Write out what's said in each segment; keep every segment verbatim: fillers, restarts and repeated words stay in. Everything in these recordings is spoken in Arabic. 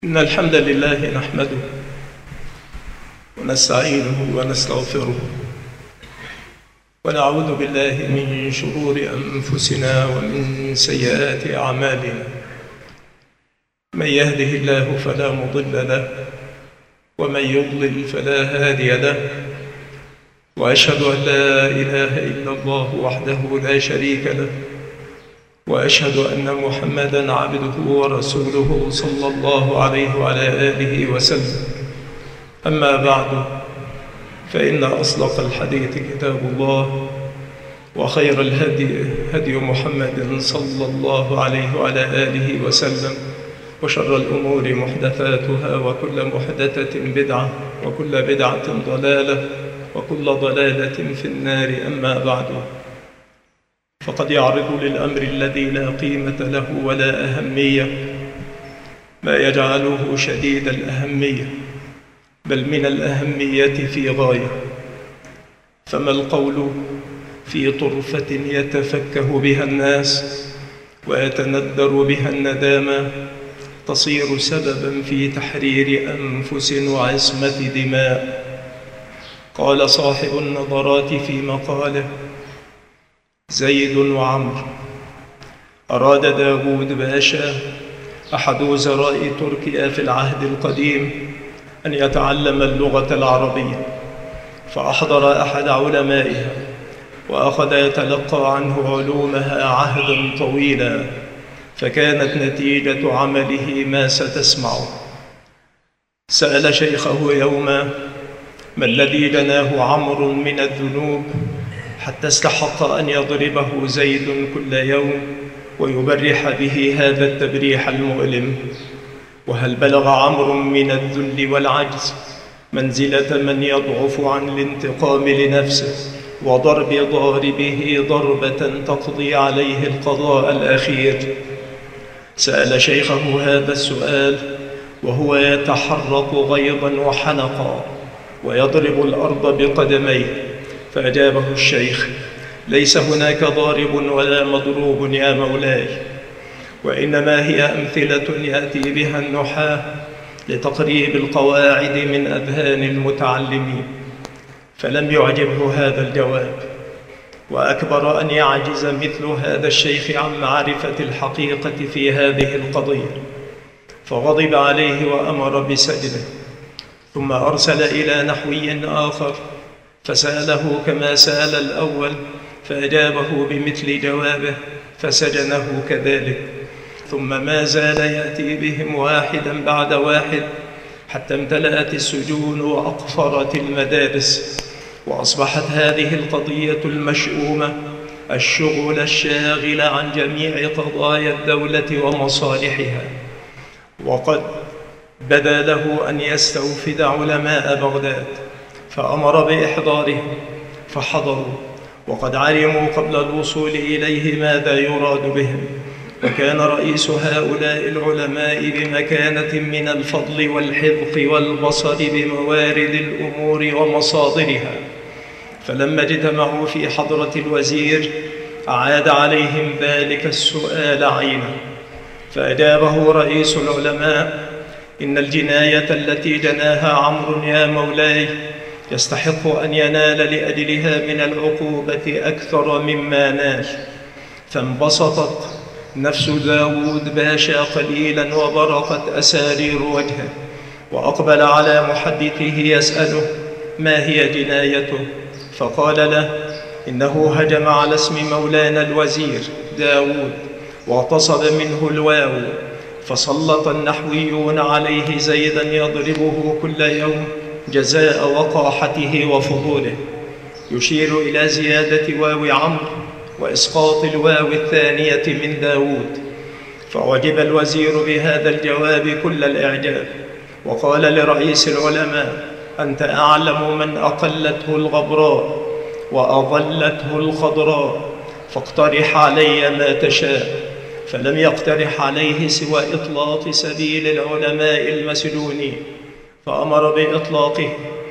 إن الحمد لله نحمده ونستعينه ونستغفره ونعوذ بالله من شرور أنفسنا ومن سيئات أعمالنا. من يهده الله فلا مضل له ومن يضلل فلا هادي له، وأشهد أن لا إله إلا الله وحده لا شريك له، وأشهد أن محمدًا عبده ورسوله صلى الله عليه وعلى آله وسلم. أما بعد، فإن أصدق الحديث كتاب الله، وخير الهدي هدي محمد صلى الله عليه وعلى آله وسلم، وشر الأمور محدثاتها، وكل محدثة بدعة، وكل بدعة ضلالة، وكل ضلالة في النار. أما بعد، فقد يعرض للأمر الذي لا قيمة له ولا أهمية ما يجعله شديد الأهمية، بل من الأهمية في غاية. فما القول في طرفة يتفكه بها الناس ويتندر بها الندامة، تصير سببا في تحرير أنفس وعصمة دماء. قال صاحب النظرات في مقاله: زيد وعمر. أراد داود باشا أحد وزراء تركيا في العهد القديم أن يتعلم اللغة العربية، فأحضر أحد علمائها وأخذ يتلقى عنه علومها عهدا طويلا، فكانت نتيجة عمله ما ستسمع. سأل شيخه يوما: ما الذي جناه عمرو من الذنوب حتى استحق أن يضربه زيد كل يوم ويبرح به هذا التبريح المؤلم؟ وهل بلغ عمرو من الذل والعجز منزلة من يضعف عن الانتقام لنفسه وضرب ضاربه ضربة تقضي عليه القضاء الأخير؟ سأل شيخه هذا السؤال وهو يتحرك غيظا وحنقا ويضرب الأرض بقدميه، فأجابه الشيخ: ليس هناك ضارب ولا مضروب يا مولاي، وإنما هي أمثلة يأتي بها النحاة لتقريب القواعد من أذهان المتعلمين. فلم يعجبه هذا الجواب، وأكبر أن يعجز مثل هذا الشيخ عن معرفة الحقيقة في هذه القضية، فغضب عليه وأمر بسجنه، ثم أرسل إلى نحوي آخر فسأله كما سأل الأول، فأجابه بمثل جوابه فسجنه كذلك. ثم ما زال يأتي بهم واحدا بعد واحد حتى امتلأت السجون وأقفرت المدارس، وأصبحت هذه القضية المشؤومة الشغل الشاغل عن جميع قضايا الدولة ومصالحها. وقد بدا له أن يستوفد علماء بغداد، فأمر بإحضارهم فحضروا، وقد علموا قبل الوصول إليه ماذا يراد بهم، وكان رئيس هؤلاء العلماء بمكانة من الفضل والحذق والبصر بموارد الأمور ومصادرها. فلما اجتمعوا في حضرة الوزير أعاد عليهم ذلك السؤال عينه، فأجابه رئيس العلماء: إن الجناية التي جناها عمرو يا مولاي يستحق أن ينال لأجلها من العقوبة أكثر مما نال. فانبسطت نفس داود باشا قليلا وبرقت أسارير وجهه، وأقبل على محدثه يسأله: ما هي جنايته؟ فقال له: إنه هجم على اسم مولانا الوزير داود واغتصب منه الواو، فسلط النحويون عليه زيدا يضربه كل يوم جزاء وقاحته وفضوله، يشير إلى زيادة واو عمرو وإسقاط الواو الثانية من داود. فعجب الوزير بهذا الجواب كل الإعجاب، وقال لرئيس العلماء: أنت أعلم من أقلته الغبراء وأضلته الخضراء، فاقترح علي ما تشاء. فلم يقترح عليه سوى إطلاق سبيل العلماء المسجونين، فأمر بإطلاقه،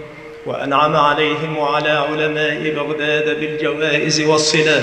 وأنعم عليهم وعلى علماء بغداد بالجوائز والصلات.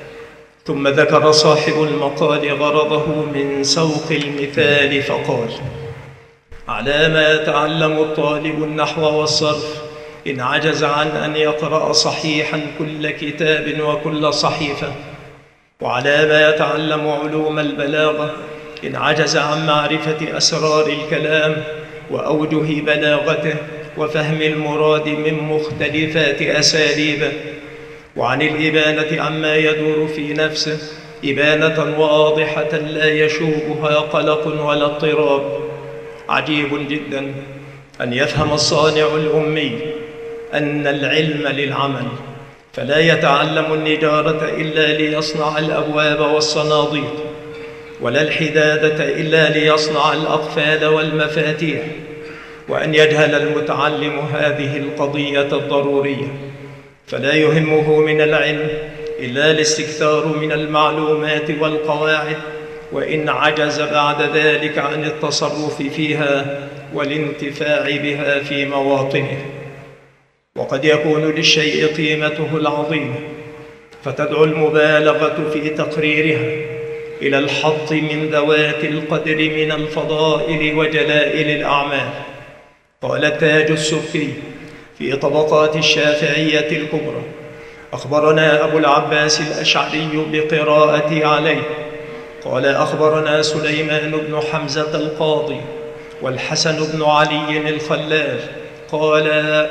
ثم ذكر صاحب المقال غرضه من سوق المثال فقال: على ما يتعلم الطالب النحو والصرف إن عجز عن أن يقرأ صحيحا كل كتاب وكل صحيفة، وعلى ما يتعلم علوم البلاغة إن عجز عن معرفة أسرار الكلام وأوجه بلاغته وفهم المراد من مختلفات أساليبه، وعن الإبانة عما يدور في نفسه إبانة واضحة لا يشوبها قلق ولا اضطراب. عجيب جدا أن يفهم الصانع الأمي أن العلم للعمل، فلا يتعلم النجارة إلا ليصنع الأبواب والصناديق، ولا الحدادة إلا ليصنع الأقفال والمفاتيح، وأن يجهل المتعلم هذه القضية الضرورية، فلا يهمه من العلم إلا الاستكثار من المعلومات والقواعد، وإن عجز بعد ذلك عن التصرف فيها والانتفاع بها في مواطنه. وقد يكون للشيء قيمته العظيمة فتدعو المبالغة في تقريرها إلى الحط من ذوات القدر من الفضائل وجلائل الأعمال. قال التاج السبكي في طبقات الشافعية الكبرى: أخبرنا أبو العباس الأشعري بقراءتي عليه. قال: أخبرنا سليمان بن حمزة القاضي والحسن بن علي الخلال. قال: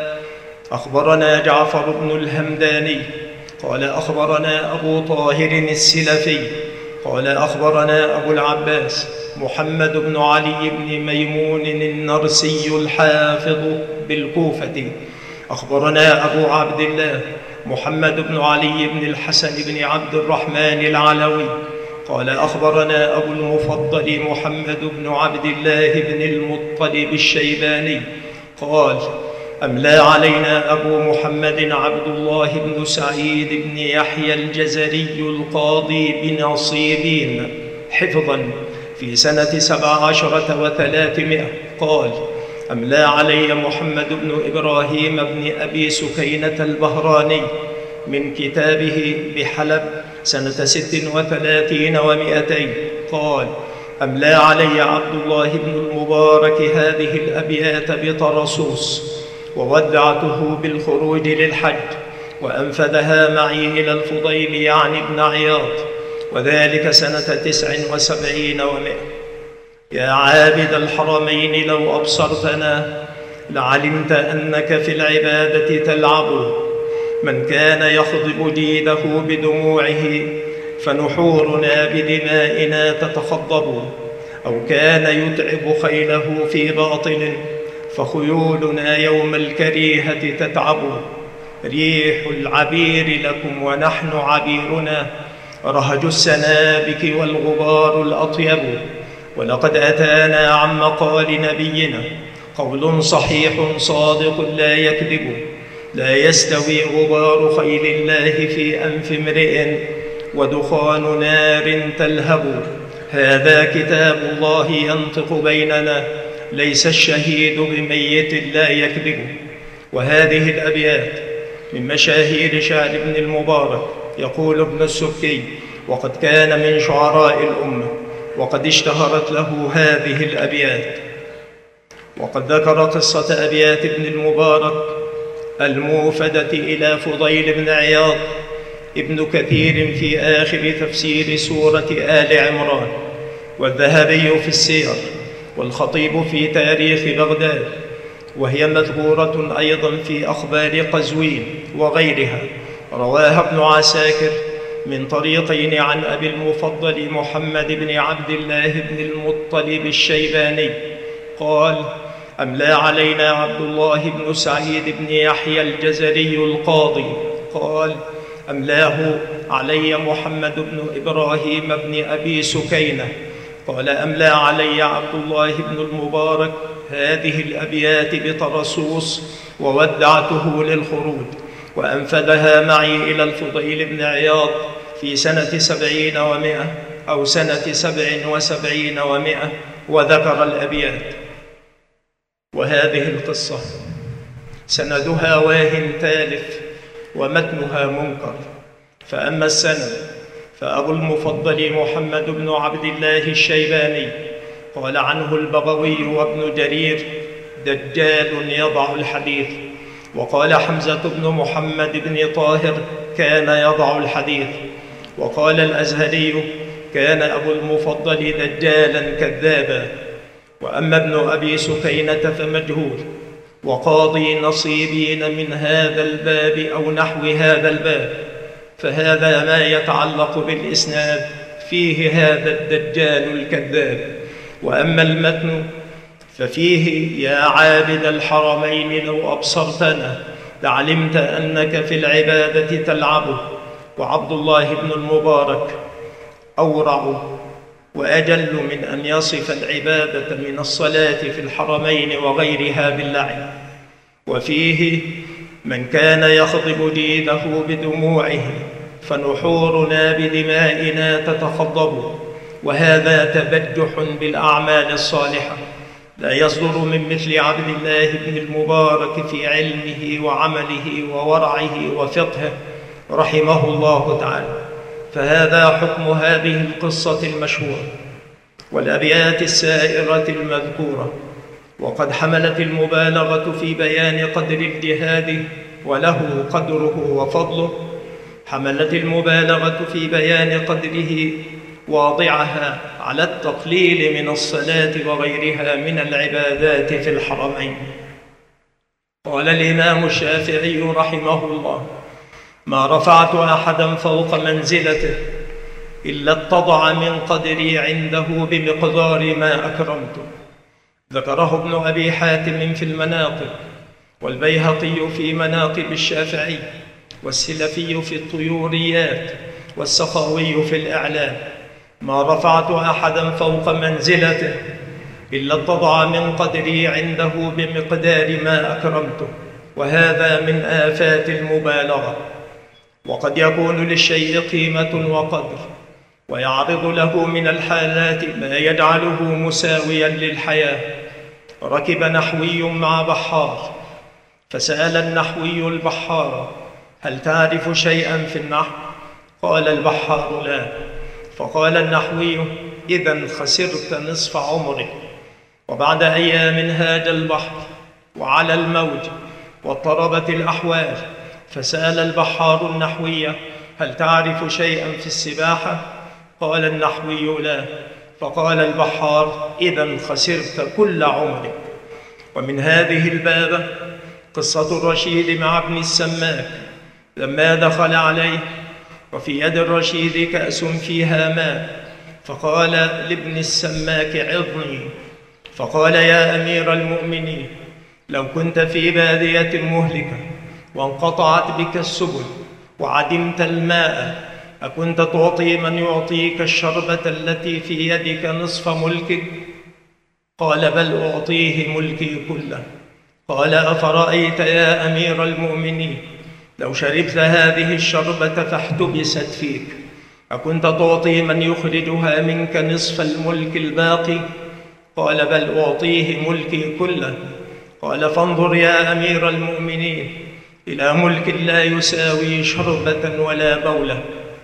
أخبرنا جعفر بن الهمداني. قال: أخبرنا أبو طاهر السلفي. قال: أخبرنا أبو العباس محمد بن علي بن ميمون النرسي الحافظ بالكوفة. أخبرنا أبو عبد الله محمد بن علي بن الحسن بن عبد الرحمن العلوي. قال: أخبرنا أبو المفضل محمد بن عبد الله بن المطلب الشيباني. قال: أملى علينا أبو محمد عبد الله بن سعيد بن يحيى الجزري القاضي بنصيبين حفظا في سنة سبع عشرة وثلاثمائة. قال: أملى علي محمد بن إبراهيم بن أبي سكينة البهراني من كتابه بحلب سنة ست وثلاثين ومائتين. قال: أملى علي عبد الله بن المبارك هذه الأبيات بطرسوس، وودعته بالخروج للحج، وأنفذها معي إلى الفضيل يعني ابن عياض، وذلك سنة تسع وسبعين ومائة. يا عابد الحرمين لو أبصرتنا لعلمت أنك في العبادة تلعب. من كان يخضب جيده بدموعه فنحورنا بدمائنا تتخضب، أو كان يتعب خيله في باطل فخيولنا يوم الكريهة تتعب. ريح العبير لكم ونحن عبيرنا، رهج السنابك والغبار الأطيب. ولقد أتانا عن مقال نبينا قول صحيح صادق لا يكذب: لا يستوي غبار خيل الله في أنف امرئ ودخان نار تلهب. هذا كتاب الله ينطق بيننا، ليس الشهيد بميت لا يكذب. وهذه الأبيات من مشاهير شعر ابن المبارك. يقول ابن السبكي: وقد كان من شعراء الأمة، وقد اشتهرت له هذه الأبيات. وقد ذكر قصة أبيات ابن المبارك الموفدة إلى فضيل بن عياض ابن كثير في آخر تفسير سورة آل عمران، والذهبي في السير، والخطيب في تاريخ بغداد، وهي مذكورة أيضا في أخبار قزوين وغيرها. رواها ابن عساكر من طريقين عن أبي المفضل محمد بن عبد الله بن المطلب الشيباني. قال: أملى علينا عبد الله بن سعيد بن يحيى الجزري القاضي. قال: أملاه علي محمد بن إبراهيم بن أبي سكينة. قال: أملى علي عبد الله بن المبارك هذه الأبيات بطرسوس، وودعته للخروج، وأنفذها معي إلى الفضيل بن عياض في سنة سبعين ومائة أو سنة سبع وسبعين ومائة. وذكر الأبيات. وهذه القصة سندها واهن تالف ومتنها منكر. فأما السند فأبو المفضل محمد بن عبد الله الشيباني قال عنه البغوي وابن جرير: دجال يضع الحديث. وقال حمزة بن محمد بن طاهر: كان يضع الحديث. وقال الأزهري: كان أبو المفضل دجالا كذابا. وأما ابن أبي سكينة فمجهول، وقاضي نصيبين من هذا الباب أو نحو هذا الباب، فهذا ما يتعلق بالإسناد فيه هذا الدجال الكذاب. وأما المتن ففيه: يا عابد الحرمين لو أبصرتنا لعلمت أنك في العبادة تلعب. وعبد الله بن المبارك أورع وأجل من أن يصف العبادة من الصلاة في الحرمين وغيرها باللعب. وفيه: من كان يخضب ديده بدموعه فنحورنا بدمائنا تتخضب. وهذا تبجح بالأعمال الصالحة لا يصدر من مثل عبد الله بن المبارك في علمه وعمله وورعه وفقهه رحمه الله تعالى. فهذا حكم هذه القصة المشهورة والأبيات السائرة المذكورة. وقد حملت المبالغة في بيان قدر الجهاد وله قدره وفضله، حملت المبالغة في بيان قدره واضعها على التقليل من الصلاة وغيرها من العبادات في الحرمين. قال الإمام الشافعي رحمه الله: ما رفعت أحدا فوق منزلته إلا اتضع من قدري عنده بمقدار ما أكرمته. ذكره ابن أبي حاتم في المناقب، والبيهقي في مناقب الشافعي، والسلفي في الطيوريات، والسخاوي في الإعلام. ما رفعت أحدا فوق منزلته إلا اتضع من قدري عنده بمقدار ما أكرمته. وهذا من آفات المبالغة. وقد يكون للشيء قيمة وقدر، ويعرض له من الحالات ما يجعله مساويا للحياة. ركب نحوي مع بحار، فسأل النحوي البحار: هل تعرف شيئا في النحو؟ قال البحار: لا. فقال النحوي: إذن خسرت نصف عمرك. وبعد أيام هاج البحر وعلى الموج واضطربت الأحوال، فسأل البحار النحوي: هل تعرف شيئا في السباحة؟ قال النحوي: لا. فقال البحار: إذن خسرت كل عمرك. ومن هذه البابة قصة الرشيد مع ابن السماك لما دخل عليه وفي يد الرشيد كأس فيها ماء، فقال لابن السماك: عظني. فقال: يا أمير المؤمنين، لو كنت في بادية مهلكة وانقطعت بك السبل وعدمت الماء، أكنت تعطي من يعطيك الشربة التي في يدك نصف ملكك؟ قال: بل أعطيه ملكي كله. قال: أفرأيت يا أمير المؤمنين لو شربت هذه الشربة فاحتبست فيك، أكنت تعطي من يخرجها منك نصف الملك الباقي؟ قال: بل أعطيه ملكي كله. قال: فانظر يا أمير المؤمنين إلى ملك لا يساوي شربة ولا بولة.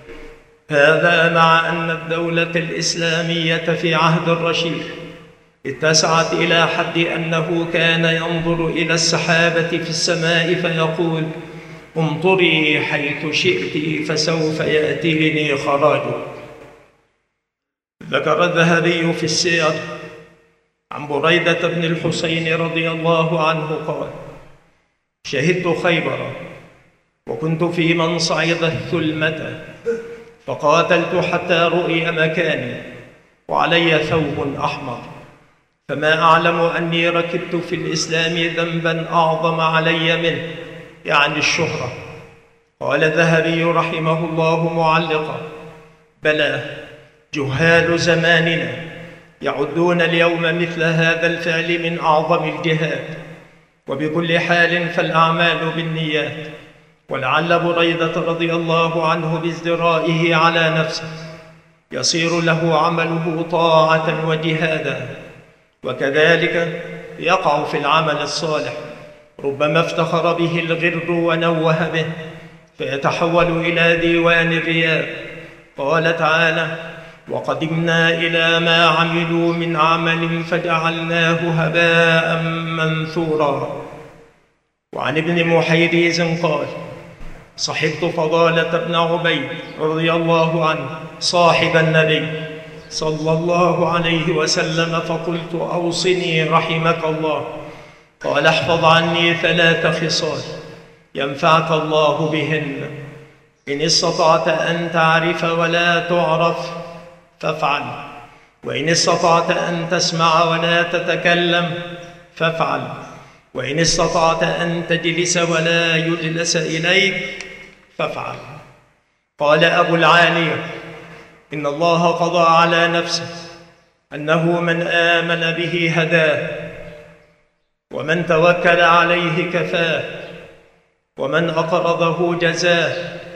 هذا مع أن الدولة الإسلامية في عهد الرشيد اتسعت إلى حد أنه كان ينظر إلى السحابة في السماء فيقول: امطري حيث شئت فسوف يأتيني خراجك. ذكر الذهبي في السير عن بريدة بن الحسين رضي الله عنه قال: شهدت خيبر وكنت في من صعد الثلمة، فقاتلت حتى رؤي مكاني وعلي ثوب أحمر، فما أعلم أني ركبت في الإسلام ذنبا أعظم علي منه، يعني الشهرة. قال الذهبي رحمه الله معلقا: بلى، جهال زماننا يعدون اليوم مثل هذا الفعل من أعظم الجهاد. وبكل حال فالأعمال بالنيات. ولعل بريدة رضي الله عنه بازدرائه على نفسه يصير له عمله طاعة وجهادا، وكذلك يقع في العمل الصالح ربما افتخر به الغر ونوه به فيتحول إلى ديوان الرياء. قال تعالى: وقدمنا إلى ما عملوا من عمل فجعلناه هباء منثورا. وعن ابن محيريز قال: صحبت فضالة بن عبيد رضي الله عنه صاحب النبي صلى الله عليه وسلم، فقلت: أوصني رحمك الله. قال: احفظ عني ثلاث خصال ينفعك الله بهن، إن استطعت أن تعرف ولا تعرف فافعل، وإن استطعت أن تسمع ولا تتكلم فافعل، وإن استطعت أن تجلس ولا يجلس إليك فافعل. قال أبو العالية: إن الله قضى على نفسه أنه من آمن به هداه، ومن توكل عليه كفاه، ومن أقرضه جزاه،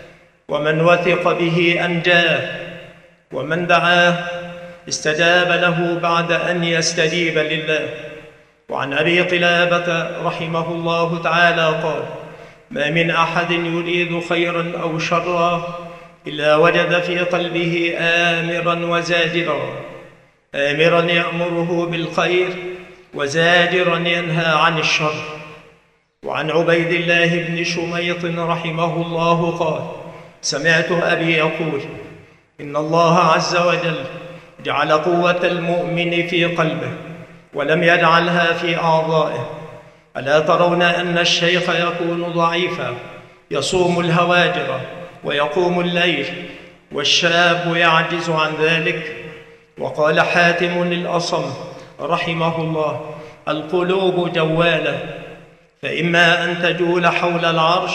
ومن وثق به أنجاه، ومن دعاه استجاب له بعد أن يستجيب لله. وعن أبي قلابة رحمه الله تعالى قال: ما من أحد يريد خيرا أو شرا إلا وجد في قلبه آمرا وزاجرا، آمرا يأمره بالخير وزاجرا ينهى عن الشر. وعن عبيد الله بن شميط رحمه الله قال: سمعت أبي يقول: إن الله عز وجل جعل قوة المؤمن في قلبه ولم يجعلها في أعضائه. ألا ترون أن الشيخ يكون ضعيفا يصوم الهواجر ويقوم الليل، والشاب يعجز عن ذلك؟ وقال حاتم الأصم رحمه الله: القلوب جوالة، فإما أن تجول حول العرش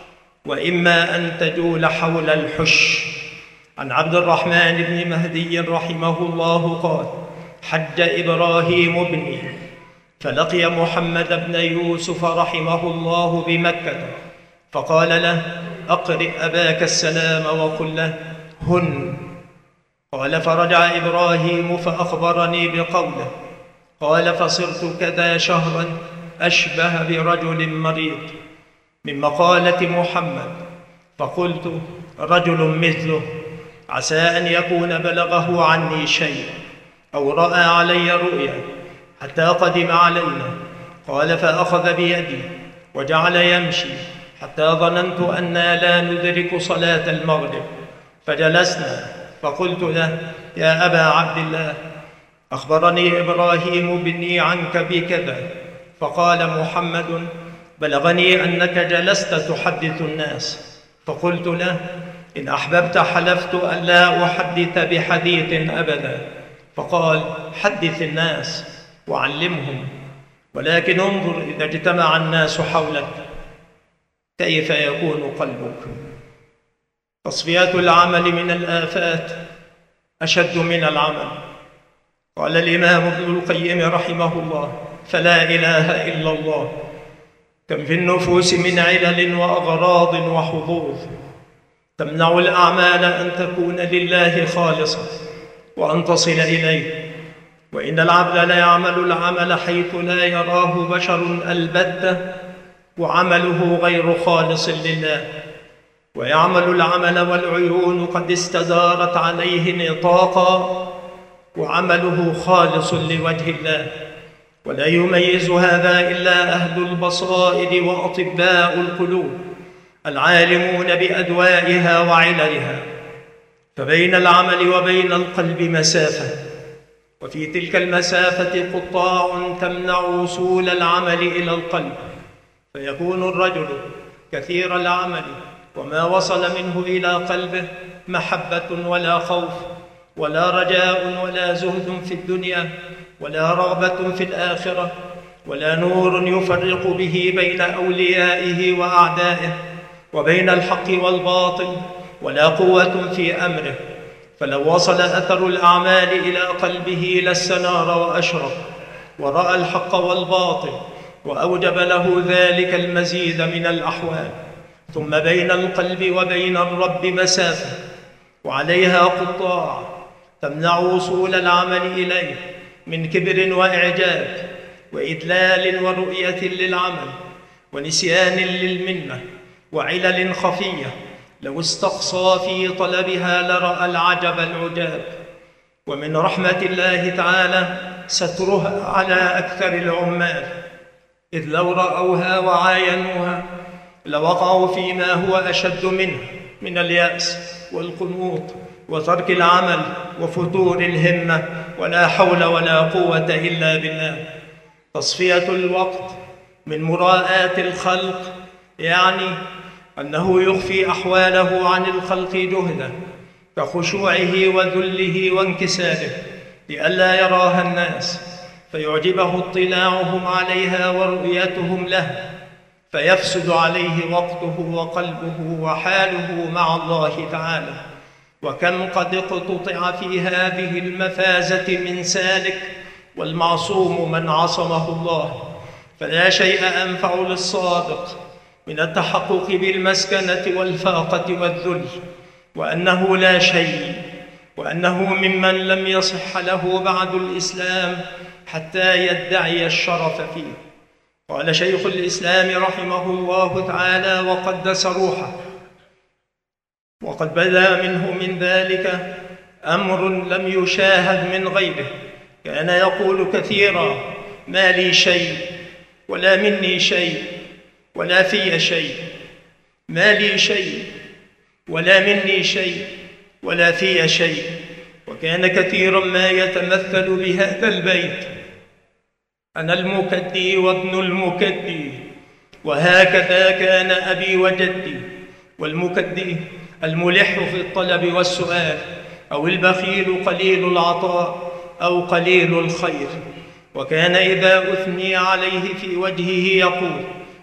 وإما أن تجول حول الحش. عن عبد الرحمن بن مهدي رحمه الله قال: حج إبراهيم ابني فلقي محمد بن يوسف رحمه الله بمكة، فقال له: أقرئ أباك السلام وقل له هن. قال: فرجع إبراهيم فأخبرني بقوله. قال: فصرت كذا شهرا أشبه برجل مريض من مقالة محمد، فقلت: رجل مثله عسى أن يكون بلغه عني شيء أو رأى علي رؤيا حتى قدم علينا. قال: فأخذ بيدي وجعل يمشي حتى ظننت أننا لا ندرك صلاة المغرب، فجلسنا، فقلت له: يا أبا عبد الله، أخبرني إبراهيم بني عنك بكذا. فقال محمد: بلغني أنك جلست تحدث الناس. فقلت له: إن أحببت حلفت أن لا أحدث بحديث أبدا. فقال: حدث الناس وعلمهم، ولكن انظر إذا اجتمع الناس حولك كيف يكون قلبك. تصفية العمل من الآفات أشد من العمل. قال الإمام ابن القيم رحمه الله: فلا إله إلا الله، كم في النفوس من علل وأغراض وحظوظ تمنع الأعمال أن تكون لله خالصة وأن تصل إليه. وإن العبد لا يعمل العمل حيث لا يراه بشر البتة وعمله غير خالص لله، ويعمل العمل والعيون قد استدارت عليه نطاقا وعمله خالص لوجه الله. ولا يميز هذا إلا أهل البصائر وأطباء القلوب العالمون بأدوائها وعللها. فبين العمل وبين القلب مسافة، وفي تلك المسافة قطاع تمنع وصول العمل إلى القلب، فيكون الرجل كثير العمل وما وصل منه إلى قلبه محبة ولا خوف ولا رجاء ولا زهد في الدنيا ولا رغبة في الآخرة ولا نور يفرق به بين أوليائه وأعدائه وبين الحق والباطل ولا قوة في أمره. فلو وصل أثر الأعمال إلى قلبه لاستنار وأشرق ورأى الحق والباطل وأوجب له ذلك المزيد من الأحوال. ثم بين القلب وبين الرب مسافة وعليها قطاع تمنع وصول العمل إليه من كبر وإعجاب وإدلال ورؤية للعمل ونسيان للمنة وعلل خفية لو استقصى في طلبها لرأى العجب العجاب. ومن رحمة الله تعالى سترها على أكثر العمال، إذ لو رأوها وعاينوها لوقعوا فيما هو أشد منه من اليأس والقنوط وترك العمل وفتور الهمة، ولا حول ولا قوة إلا بالله. تصفية الوقت من مراءاة الخلق يعني أنه يخفي أحواله عن الخلق جهدا كخشوعه وذله وانكساره لئلا يراها الناس فيعجبه اطلاعهم عليها ورؤيتهم له، فيفسد عليه وقته وقلبه وحاله مع الله تعالى. وكم قد اقتطع في هذه المفازة من سالك، والمعصوم من عصمه الله. فلا شيء أنفع للصادق من التحقق بالمسكنة والفاقة والذل، وأنه لا شيء، وأنه ممن لم يصح له بعد الإسلام حتى يدعي الشرف فيه. قال شيخ الإسلام رحمه الله تعالى وقدس روحه: وقد بدا منه من ذلك أمر لم يشاهد من غيره. كان يقول كثيرا: ما لي شيء ولا مني شيء ولا في شيء، ما لي شيء ولا مني شيء ولا في شيء. وكان كثيرا ما يتمثل بهذا البيت: أنا المكدي وابن المكدي، وهكذا كان أبي وجدي. والمكدي الملح في الطلب والسؤال، أو البخيل قليل العطاء أو قليل الخير. وكان إذا أثني عليه في وجهه يقول: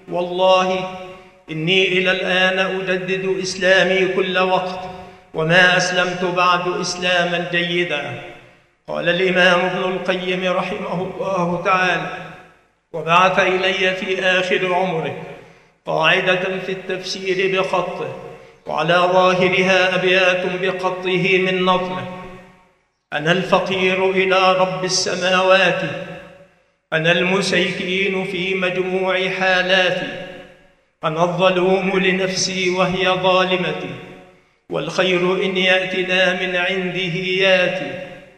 والله إني إلى الآن أجدد إسلامي كل وقت، وما أسلمت بعد إسلاما جيدا. قال الإمام ابن القيم رحمه الله تعالى: وبعث إلي في آخر عمره قاعدة في التفسير بخطه، وعلى ظاهرها أبيات بقطه من نظمه: أنا الفقير إلى رب السماوات، أنا المسيكين في مجموع حالاتي، أنا الظلوم لنفسي وهي ظالمتي، والخير إن يأتنا من عنده ياتي.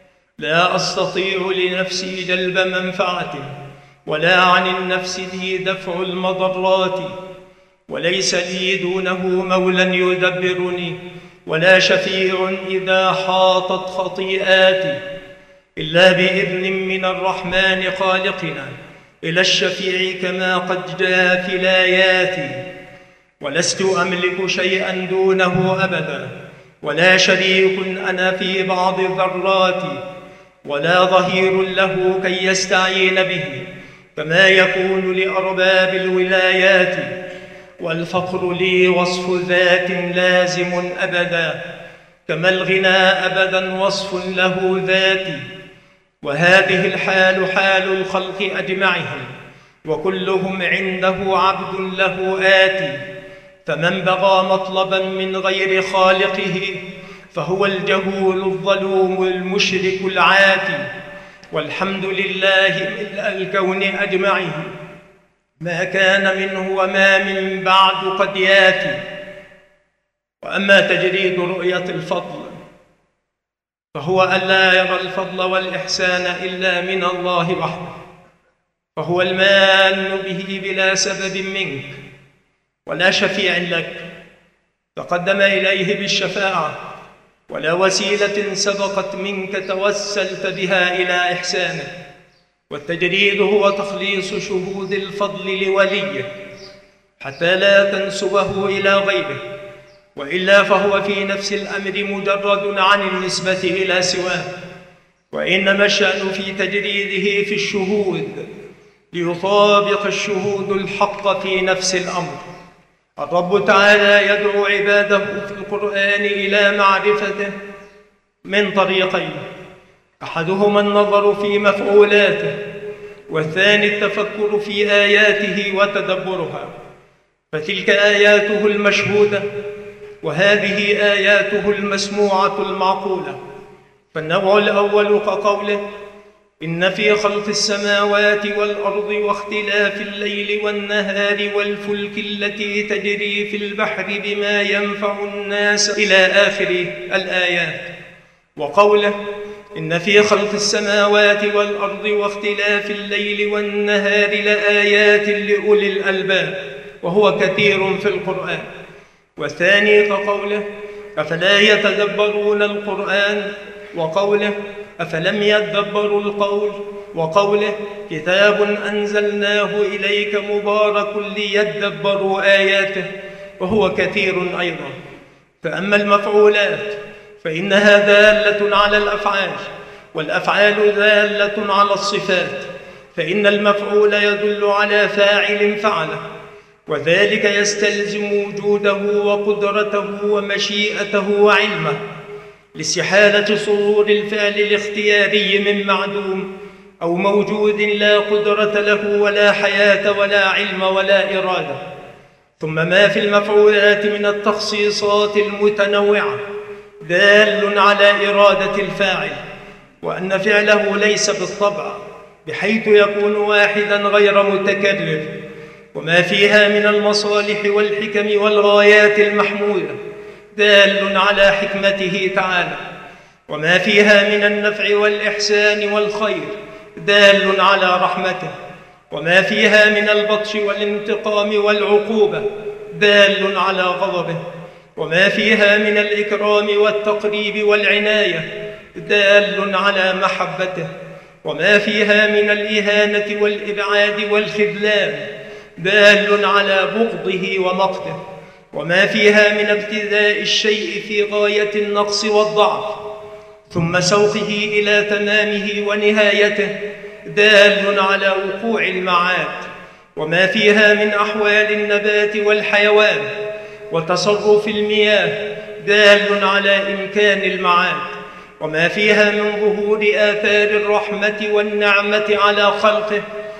لا أستطيع لنفسي جلب منفعة، ولا عن النفس لي دفع المضرات، وليس لي دونه مولى يدبرني، ولا شفيع إذا حاطت خطيئاتي، إلا بإذن من الرحمن خالقنا إلى الشفيع كما قد جاء في الآيات. ولست أملك شيئا دونه أبدا، ولا شريك أنا في بعض ذراتي، ولا ظهير له كي يستعين به كما يكون لأرباب الولايات. والفقر لي وصف ذات لازم أبدا، كما الغنى أبدا وصف له ذاتي. وهذه الحال حال الخلق أجمعهم، وكلهم عنده عبد له آتي. فمن بغى مطلبا من غير خالقه فهو الجهول الظلوم المشرك العاتي. والحمد لله ملء الكون أجمعه، ما كان منه وما من بعد قد ياتي. وأما تجريد رؤية الفضل فهو ألا يرى الفضل والإحسان إلا من الله وحده، فهو المان به بلا سبب منك ولا شفيع لك تقدم إليه بالشفاعة، ولا وسيلة سبقت منك توسلت بها إلى إحسانه. والتجريد هو تخليص شهود الفضل لوليه حتى لا تنسبه إلى غيره، وإلا فهو في نفس الأمر مجرد عن النسبة إلى سواه. وإنما الشأن في تجريده في الشهود ليطابق الشهود الحق في نفس الأمر. الرب تعالى يدعو عباده في القرآن إلى معرفته من طريقين: أحدهما النظر في مفعولاته، والثاني التفكر في آياته وتدبرها. فتلك آياته المشهودة، وهذه آياته المسموعة المعقولة. فالنوع الأول كقوله: إن في خلق السماوات والأرض واختلاف الليل والنهار والفلك التي تجري في البحر بما ينفع الناس إلى آخر الآيات. وقوله: إن في خلق السماوات والأرض واختلاف الليل والنهار لآيات لأولي الألباب، وهو كثير في القرآن. والثاني كقوله: أفلا يتدبرون القرآن، وقوله: أفلم يدبروا القول، وقوله: كتاب أنزلناه إليك مبارك ليدبروا آياته، وهو كثير أيضا. فأما المفعولات فإنها دالة على الأفعال، والأفعال دالة على الصفات، فإن المفعول يدل على فاعل فعله، وذلك يستلزم وجوده وقدرته ومشيئته وعلمه، لاستحالة صدور الفعل الاختياري من معدوم أو موجود لا قدرة له ولا حياة ولا علم ولا إرادة. ثم ما في المفعولات من التخصيصات المتنوعة دال على إرادة الفاعل، وأن فعله ليس بالطبع بحيث يكون واحدا غير متكرر. وما فيها من المصالح والحكم والغايات المحمودة دال على حكمته تعالى، وما فيها من النفع والإحسان والخير دال على رحمته، وما فيها من البطش والانتقام والعقوبة دال على غضبه، وما فيها من الإكرام والتقريب والعناية دال على محبته، وما فيها من الإهانة والإبعاد والخذلان دال على بغضه ومقته، وما فيها من ابتداء الشيء في غاية النقص والضعف ثم سوقه إلى تمامه ونهايته دال على وقوع المعاد، وما فيها من أحوال النبات والحيوان وتصرف المياه دال على إمكان المعاد، وما فيها من ظهور آثار الرحمة والنعمة على خلقه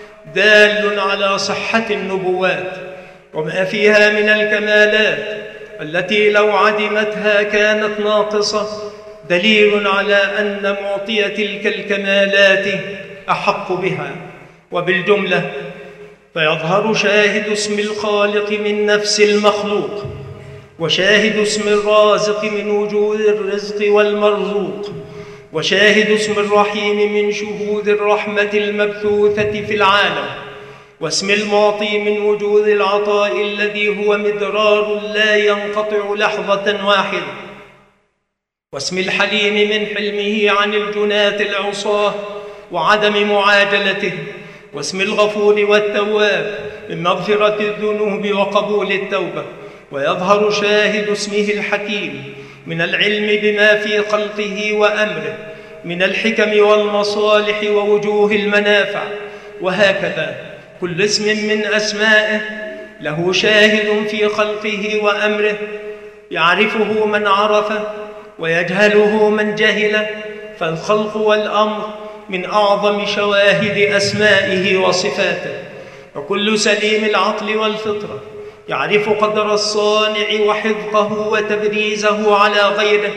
دال على صحة النبوات، وما فيها من الكمالات التي لو عدمتها كانت ناقصة دليل على أن معطي تلك الكمالات أحق بها. وبالجملة فيظهر شاهد اسم الخالق من نفس المخلوق، وشاهد اسم الرازق من وجود الرزق والمرزوق، وشاهد اسم الرحيم من شهود الرحمة المبثوثة في العالم، واسم المعطي من وجود العطاء الذي هو مدرار لا ينقطع لحظة واحدة، واسم الحليم من حلمه عن الجناة العصاة وعدم معاجلته، واسم الغفور والتواب من مغفرة الذنوب وقبول التوبة. ويظهر شاهد اسمه الحكيم من العلم بما في خلقه وأمره من الحكم والمصالح ووجوه المنافع. وهكذا كل اسم من أسمائه له شاهد في خلقه وأمره يعرفه من عرفه ويجهله من جهله، فالخلق والأمر من أعظم شواهد أسمائه وصفاته. وكل سليم العقل والفطرة يعرف قدر الصانع وحفظه وتبريزه على غيره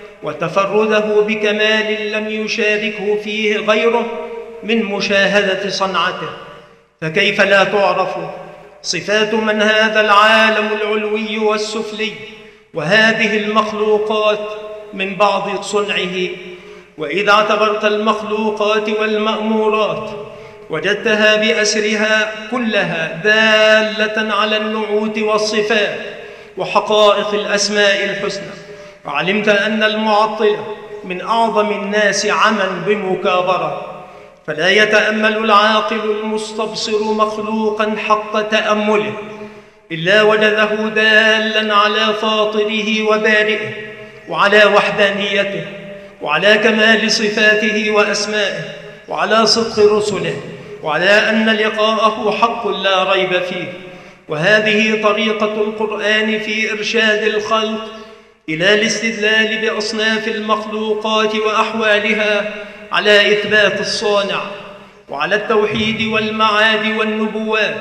وتفرده بكمال لم يشاركه فيه غيره من مشاهدة صنعته، فكيف لا تعرف صفات من هذا العالم العلوي والسفلي وهذه المخلوقات من بعض صنعه؟ وإذا اعتبرت المخلوقات والمأمورات وجدتها بأسرها كلها دالة على النعوت والصفات وحقائق الأسماء الحسنى، وعلمت أن المعطلة من أعظم الناس عمى بمكابرة، فلا يتأمل العاقل المستبصر مخلوقا حق تأمله إلا وجده دالا على فاطره وبارئه وعلى وحدانيته وعلى كمال صفاته وأسمائه وعلى صدق رسله وعلى أن لقاءه حق لا ريب فيه. وهذه طريقة القرآن في إرشاد الخلق إلى الاستدلال بأصناف المخلوقات وأحوالها على إثبات الصانع وعلى التوحيد والمعاد والنبوات.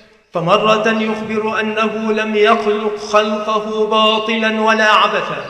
فمرة يخبر أنه لم يخلق خلقه باطلا ولا عبثا،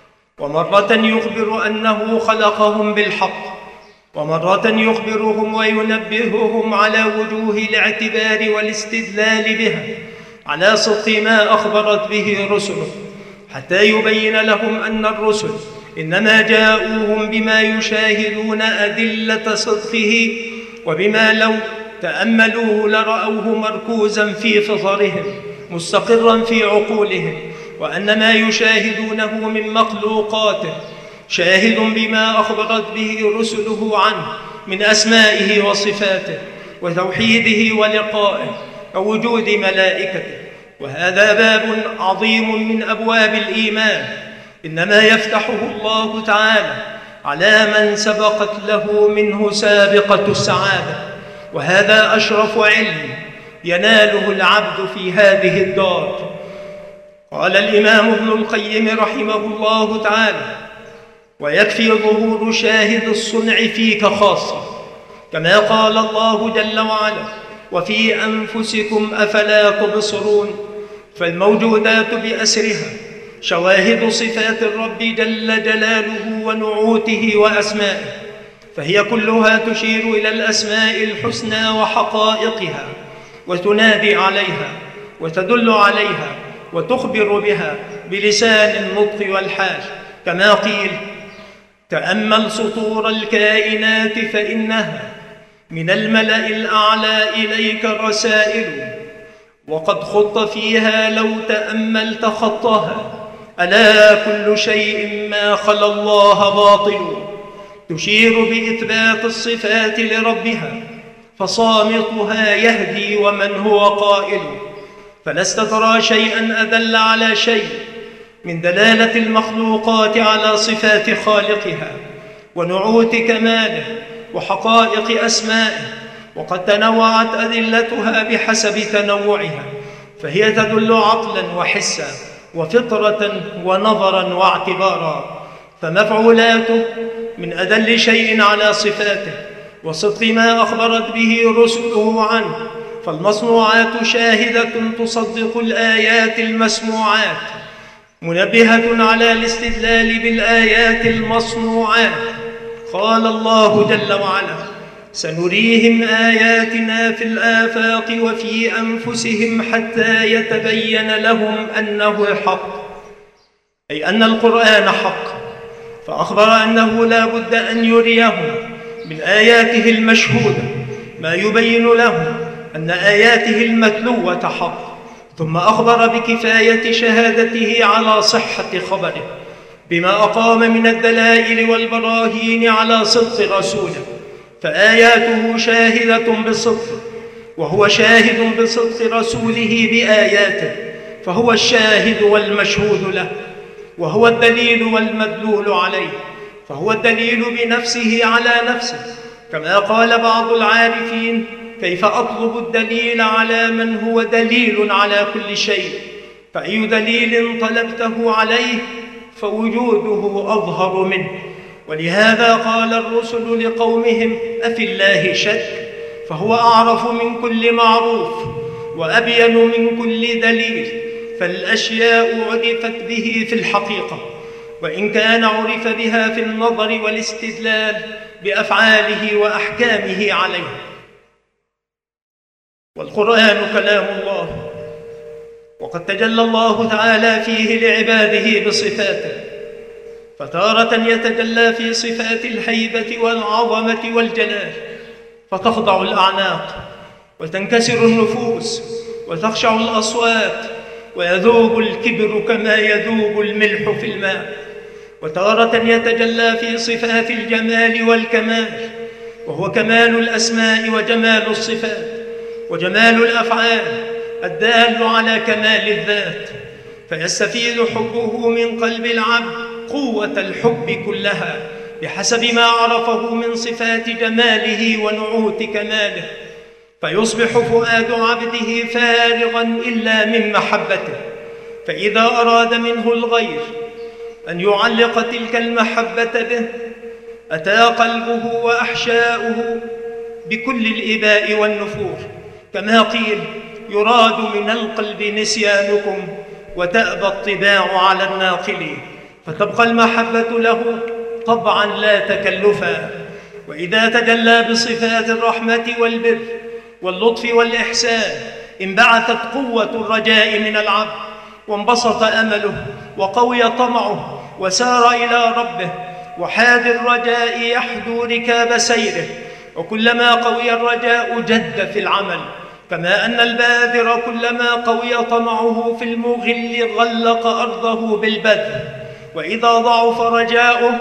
ومرة يخبر أنه خلقهم بالحق، ومرة يخبرهم وينبههم على وجوه الاعتبار والاستدلال بها على صدق ما أخبرت به رسله، حتى يبين لهم أن الرسل إنما جاءوهم بما يشاهدون أدلة صدقه، وبما لو تأملوه لرأوه مركوزا في فطرهم مستقرا في عقولهم، وأن ما يشاهدونه من مخلوقاته شاهد بما أخبرت به رسله عنه من أسمائه وصفاته وتوحيده ولقائه ووجود ملائكته. وهذا باب عظيم من أبواب الإيمان إنما يفتحه الله تعالى على من سبقت له منه سابقة السعادة، وهذا أشرف علم يناله العبد في هذه الدار. قال الإمام ابن القيم رحمه الله تعالى: ويكفي ظهور شاهد الصنع فيك خاصة، كما قال الله جل وعلا: وفي أنفسكم أفلا تبصرون. فالموجودات بأسرها شواهد صفات الرب جل جلاله ونعوته وأسمائه، فهي كلها تشير إلى الأسماء الحسنى وحقائقها، وتنادي عليها وتدل عليها وتخبر بها بلسان النطق والحال، كما قيل: تأمل سطور الكائنات فإنها من الملأ الأعلى إليك الرسائل، وقد خط فيها لو تأملت خطها، ألا كل شيء ما خلا الله باطل. تشير بإثبات الصفات لربها، فصامتها يهدي ومن هو قائل، فلست ترى شيئا أدل على شيء من دلالة المخلوقات على صفات خالقها ونعوت كماله وحقائق أسمائه، وقد تنوعت أدلتها بحسب تنوعها، فهي تدل عقلا وحسا وفطرة ونظرا واعتبارا، فمفعولاته من أدل شيء على صفاته وصدق ما أخبرت به رسله عنه. فالمصنوعات شاهدة تصدق الآيات المسموعات، منبهة على الاستدلال بالآيات المصنوعات. قال الله جل وعلا: سنريهم آياتنا في الآفاق وفي أنفسهم حتى يتبين لهم أنه الحق، أي أن القرآن حق، فأخبر أنه لا بد أن يريهم من آياته المشهودة ما يبين لهم أن آياته المتلوة حق، ثم أخبر بكفاية شهادته على صحة خبره بما أقام من الدلائل والبراهين على صدق رسوله، فآياته شاهدة بصدقه، وهو شاهد بصدق رسوله بآياته، فهو الشاهد والمشهود له، وهو الدليل والمدلول عليه، فهو الدليل بنفسه على نفسه، كما قال بعض العارفين: كيف أطلب الدليل على من هو دليل على كل شيء؟ فأي دليل طلبته عليه فوجوده أظهر منه. ولهذا قال الرسل لقومهم: أفي الله شك؟ فهو أعرف من كل معروف وأبين من كل دليل، فالأشياء عرفت به في الحقيقة، وإن كان عرف بها في النظر والاستدلال بأفعاله وأحكامه عليه. والقرآن كلام الله، وقد تجلى الله تعالى فيه لعباده بصفاته، فتارة يتجلى في صفات الهيبة والعظمة والجلال، فتخضع الأعناق وتنكسر النفوس وتخشع الأصوات ويذوب الكبر كما يذوب الملح في الماء. وتارة يتجلى في صفات الجمال والكمال، وهو كمال الأسماء وجمال الصفات وجمال الأفعال الدال على كمال الذات، فيستفيد حبه من قلب العبد قوة الحب كلها بحسب ما عرفه من صفات جماله ونعوت كماله، فيصبح فؤاد عبده فارغا إلا من محبته، فإذا أراد منه الغير أن يعلق تلك المحبة به أتى قلبه وأحشاؤه بكل الإباء والنفور، كما قيل: يراد من القلب نسيانكم وتأبى الطباع على الناقل، فتبقى المحبة له طبعا لا تكلفا. وإذا تجلى بصفات الرحمة والبر واللطف والإحسان انبعثت قوة الرجاء من العبد، وانبسط أمله وقوي طمعه وسار إلى ربه، وحاد الرجاء يحدو ركاب سيره، وكلما قوي الرجاء جد في العمل، كما أن الباذر كلما قوي طمعه في المغل غلق أرضه بالبذر، وإذا ضعف رجاؤه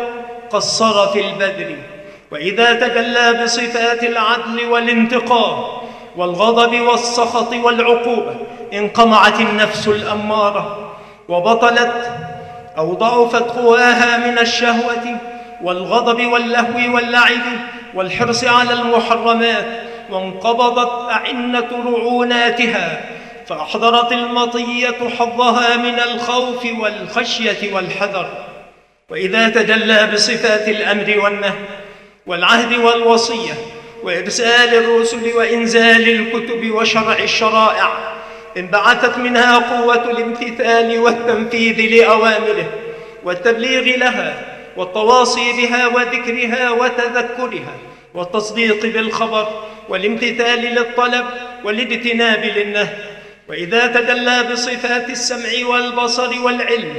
قصر في البذر. وإذا تجلى بصفات العدل والانتقام والغضب والسخط والعقوبة انقمعت النفس الأمارة، وبطلت أو ضعفت قواها من الشهوة والغضب واللهو واللعب والحرص على المحرمات، وانقبضت أعنة رعوناتها، فأحضرت المطية حظها من الخوف والخشية والحذر. وإذا تجلى بصفات الأمر والنهي والعهد والوصية وإرسال الرسل وإنزال الكتب وشرع الشرائع انبعثت منها قوة الامتثال والتنفيذ لأوامره والتبليغ لها والتواصي بها وذكرها وتذكرها والتصديق بالخبر والامتثال للطلب والاجتناب للنهي. وإذا تجلى بصفات السمع والبصر والعلم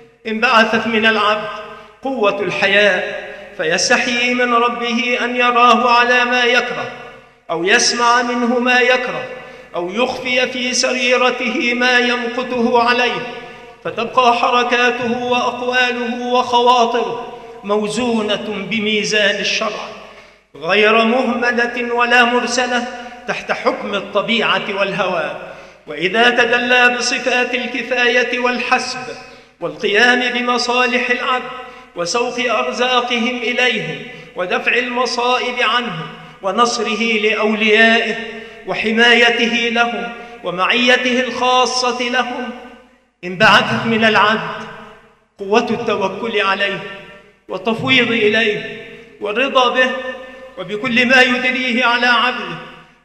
انبعثت من العبد قوة الحياء، فيستحيي من ربه أن يراه على ما يكره أو يسمع منه ما يكره أو يخفي في سريرته ما يمقته عليه، فتبقى حركاته وأقواله وخواطره موزونة بميزان الشرع غير مهملة ولا مرسلة تحت حكم الطبيعة والهوى. وإذا تجلى بصفات الكفاية والحسب والقيام بمصالح العبد وسوق أرزاقهم إليهم ودفع المصائب عنهم ونصره لأوليائه وحمايته لهم ومعيته الخاصة لهم انبعثت من العبد قوة التوكل عليه والتفويض إليه والرضا به وبكل ما يدريه على عبده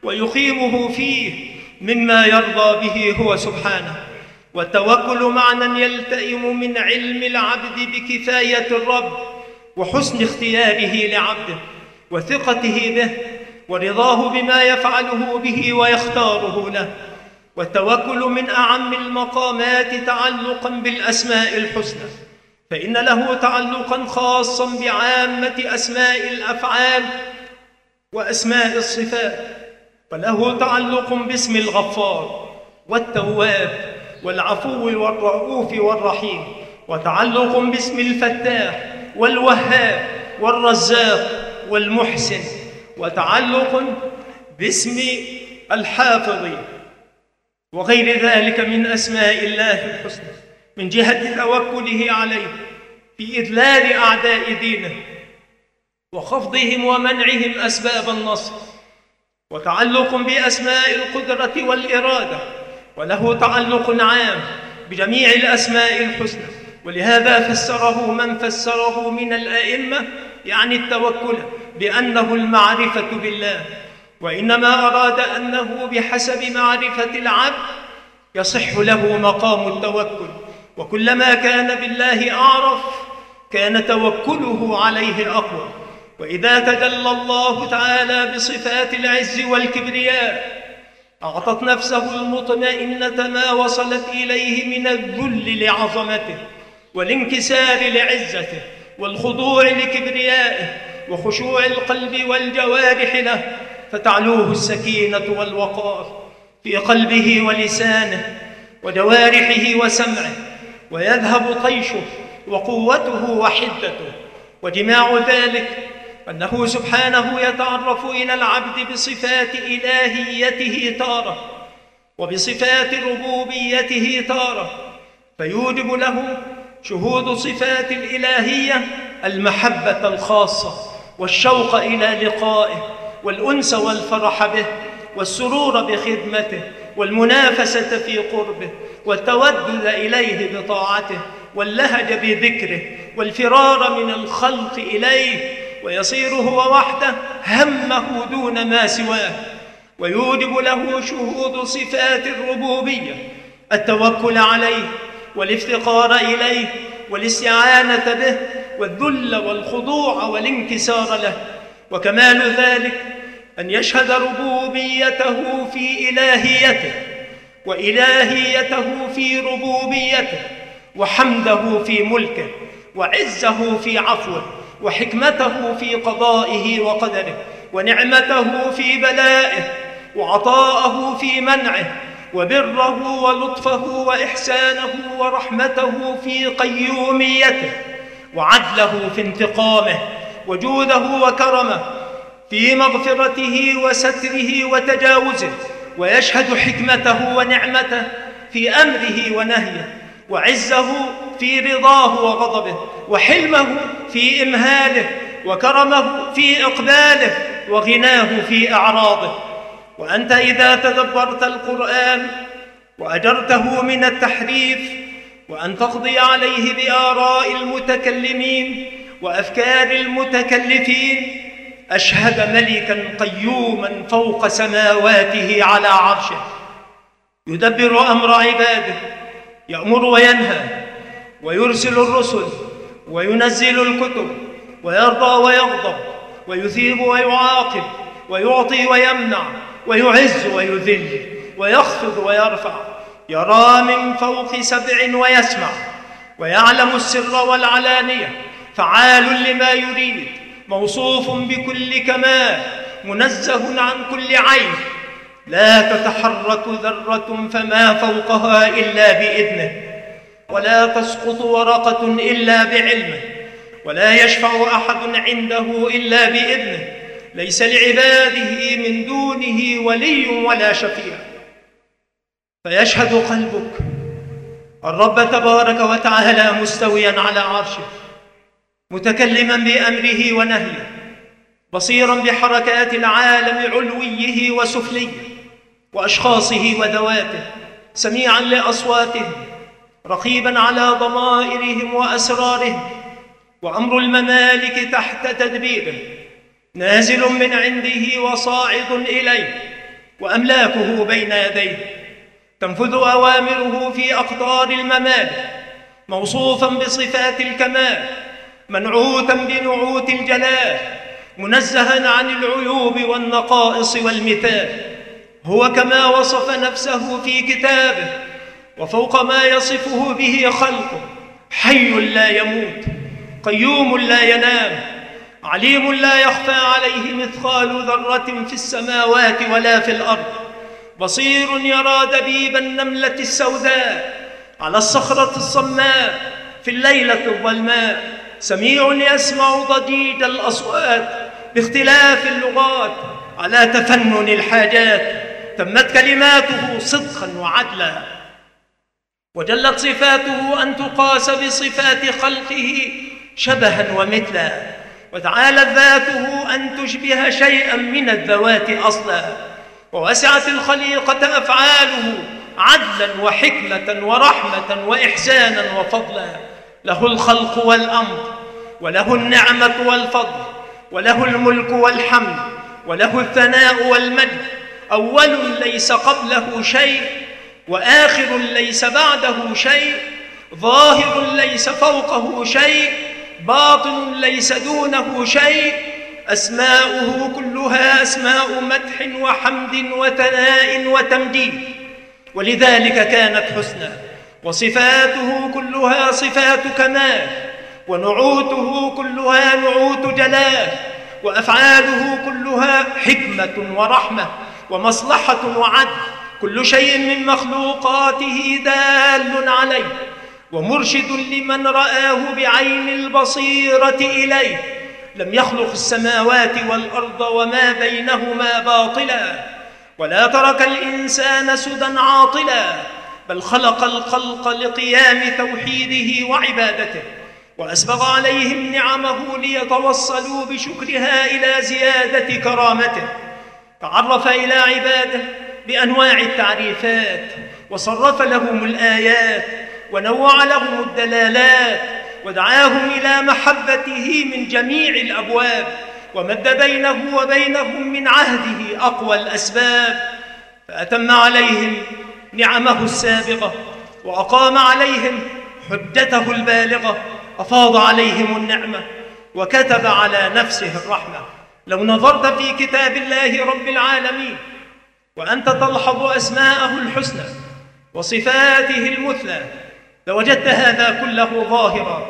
ويقيمه فيه مما يرضى به هو سبحانه. والتوكل معنى يلتئم من علم العبد بكفاية الرب وحسن اختياره لعبده وثقته به ورضاه بما يفعله به ويختاره له. والتوكل من أعم المقامات تعلقا بالأسماء الحسنى، فإن له تعلقا خاصا بعامة أسماء الأفعال وأسماء الصفات، وله تعلق باسم الغفار والتواب والعفو والرؤوف والرحيم، وتعلق باسم الفتاح والوهاب والرزاق والمحسن، وتعلق باسم الحافظ وغير ذلك من أسماء الله الحسنى من جهة توكله عليه في إذلال أعداء دينه وخفضهم ومنعهم أسباب النصر، وتعلق بأسماء القدرة والإرادة، وله تعلق عام بجميع الأسماء الحسنى. ولهذا فسره من فسره من الأئمة يعني التوكل بأنه المعرفة بالله، وإنما أراد أنه بحسب معرفة العبد يصح له مقام التوكل، وكلما كان بالله أعرف كان توكله عليه أقوى. وإذا تجلى الله تعالى بصفات العز والكبرياء أعطت نفسه المطمئنة ما وصلت إليه من الذل لعظمته والانكسار لعزته والخضوع لكبريائه وخشوع القلب والجوارح له، فتعلوه السكينة والوقار في قلبه ولسانه وجوارحه وسمعه، ويذهب طيشه وقوته وحدته. وجماع ذلك أنه سبحانه يتعرف إلى العبد بصفات إلهيته تارة وبصفات ربوبيته تارة، فيوجب له شهود صفات الإلهية المحبة الخاصة والشوق إلى لقائه والأنس والفرح به والسرور بخدمته والمنافسة في قربه والتودد إليه بطاعته واللهج بذكره والفرار من الخلق إليه، ويصير هو وحده همه دون ما سواه. ويوجب له شهود صفات الربوبية التوكل عليه والافتقار إليه والاستعانة به والذل والخضوع والانكسار له. وكمال ذلك أن يشهد ربوبيته في إلهيته وإلهيته في ربوبيته وحمده في ملكه وعزه في عفوه، وحكمته في قضائه وقدره، ونعمته في بلائه، وعطاءه في منعه، وبره ولطفه وإحسانه ورحمته في قيوميته، وعدله في انتقامه، وجوده وكرمه في مغفرته وستره وتجاوزه، ويشهد حكمته ونعمته في أمره ونهيه، وعزه في رضاه وغضبه، وحلمه في إمهاله، وكرمه في إقباله، وغناه في إعراضه. وأنت إذا تدبرت القرآن وأجرته من التحريف وأن تقضي عليه بآراء المتكلمين وأفكار المتكلفين، أشهد ملكا قيوما فوق سماواته على عرشه، يدبر أمر عباده، يأمر وينهى، ويرسل الرسل، وينزل الكتب، ويرضى ويغضب، ويثيب ويعاقب، ويعطي ويمنع، ويعز ويذل، ويخفض ويرفع، يرى من فوق سبع ويسمع، ويعلم السر والعلانية، فعال لما يريد، موصوف بكل كمال، منزه عن كل عيب، لا تتحرك ذرة فما فوقها إلا بإذنه، ولا تسقط ورقة إلا بعلمه، ولا يشفع أحد عنده إلا بإذنه، ليس لعباده من دونه ولي ولا شفيع. فيشهد قلبك الرب تبارك وتعالى مستويا على عرشه، متكلما بأمره ونهيه، بصيرا بحركات العالم علويه وسفليه وأشخاصه وذواته، سميعا لأصواتهم، رقيبا على ضمائرهم وأسرارهم، وأمر الممالك تحت تدبيره، نازل من عنده وصاعد إليه، وأملاكه بين يديه، تنفذ أوامره في أقطار الممالك، موصوفا بصفات الكمال، منعوتا بنعوت الجلال، منزها عن العيوب والنقائص والمثال، هو كما وصف نفسه في كتابه وفوق ما يصفه به خلقه، حي لا يموت، قيوم لا ينام، عليم لا يخفى عليه مثقال ذرة في السماوات ولا في الأرض، بصير يرى دبيب النملة السوداء على الصخرة الصماء في الليلة الظلماء، سميع يسمع ضجيج الأصوات باختلاف اللغات على تفنن الحاجات، تمت كلماته صدقا وعدلا، وجلت صفاته أن تقاس بصفات خلقه شبها ومثلا، وتعالت ذاته أن تشبه شيئا من الذوات أصلا، ووسعت الخليقة أفعاله عدلا وحكمة ورحمة وإحسانا وفضلا، له الخلق والأمر، وله النعمة والفضل، وله الملك والحمد، وله الثناء والمجد، أول ليس قبله شيء، وآخر ليس بعده شيء، ظاهر ليس فوقه شيء، باطن ليس دونه شيء، أسماؤه كلها أسماء مدح وحمد وثناء وتمجيد، ولذلك كانت حسنى، وصفاته كلها صفات كمال، ونعوته كلها نعوت جلال، وأفعاله كلها حكمة ورحمة ومصلحة وعدل، كل شيء من مخلوقاته دال عليه ومرشد لمن رآه بعين البصيرة إليه. لم يخلق السماوات والأرض وما بينهما باطلا، ولا ترك الإنسان سدى عاطلا، بل خلق الخلق لقيام توحيده وعبادته، وأسبغ عليهم نعمه ليتوصلوا بشكرها إلى زيادة كرامته، تعرف إلى عباده بأنواع التعريفات، وصرف لهم الآيات، ونوع لهم الدلالات، ودعاهم إلى محبته من جميع الأبواب، ومد بينه وبينهم من عهده أقوى الأسباب، فأتم عليهم نعمه السابقة، وأقام عليهم حجته البالغة، أفاض عليهم النعمة، وكتب على نفسه الرحمة. لو نظرت في كتاب الله رب العالمين وأنت تلحظ أسماءه الحسنى وصفاته المثلى، لوجدت هذا كله ظاهرا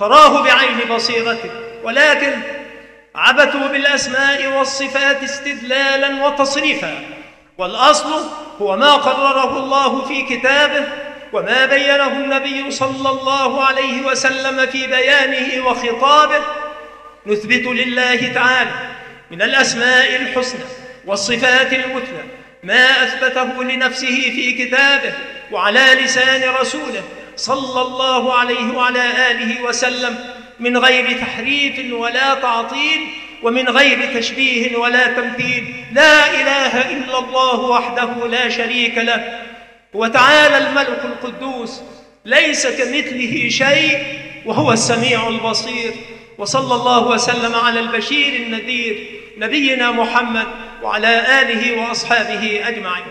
تراه بعين بصيرتك، ولكن عبثوا بالأسماء والصفات استدلالا وتصريفا، والأصل هو ما قرره الله في كتابه وما بينه النبي صلى الله عليه وسلم في بيانه وخطابه. نثبت لله تعالى من الأسماء الحسنى والصفات المثلى ما أثبته لنفسه في كتابه وعلى لسان رسوله صلى الله عليه وعلى آله وسلم، من غير تحريف ولا تعطيل ومن غير تشبيه ولا تمثيل. لا إله إلا الله وحده لا شريك له، وتعالى الملك القدوس، ليس كمثله شيء وهو السميع البصير. وصلى الله وسلم على البشير النذير نبينا محمد وعلى آله وأصحابه أجمعين.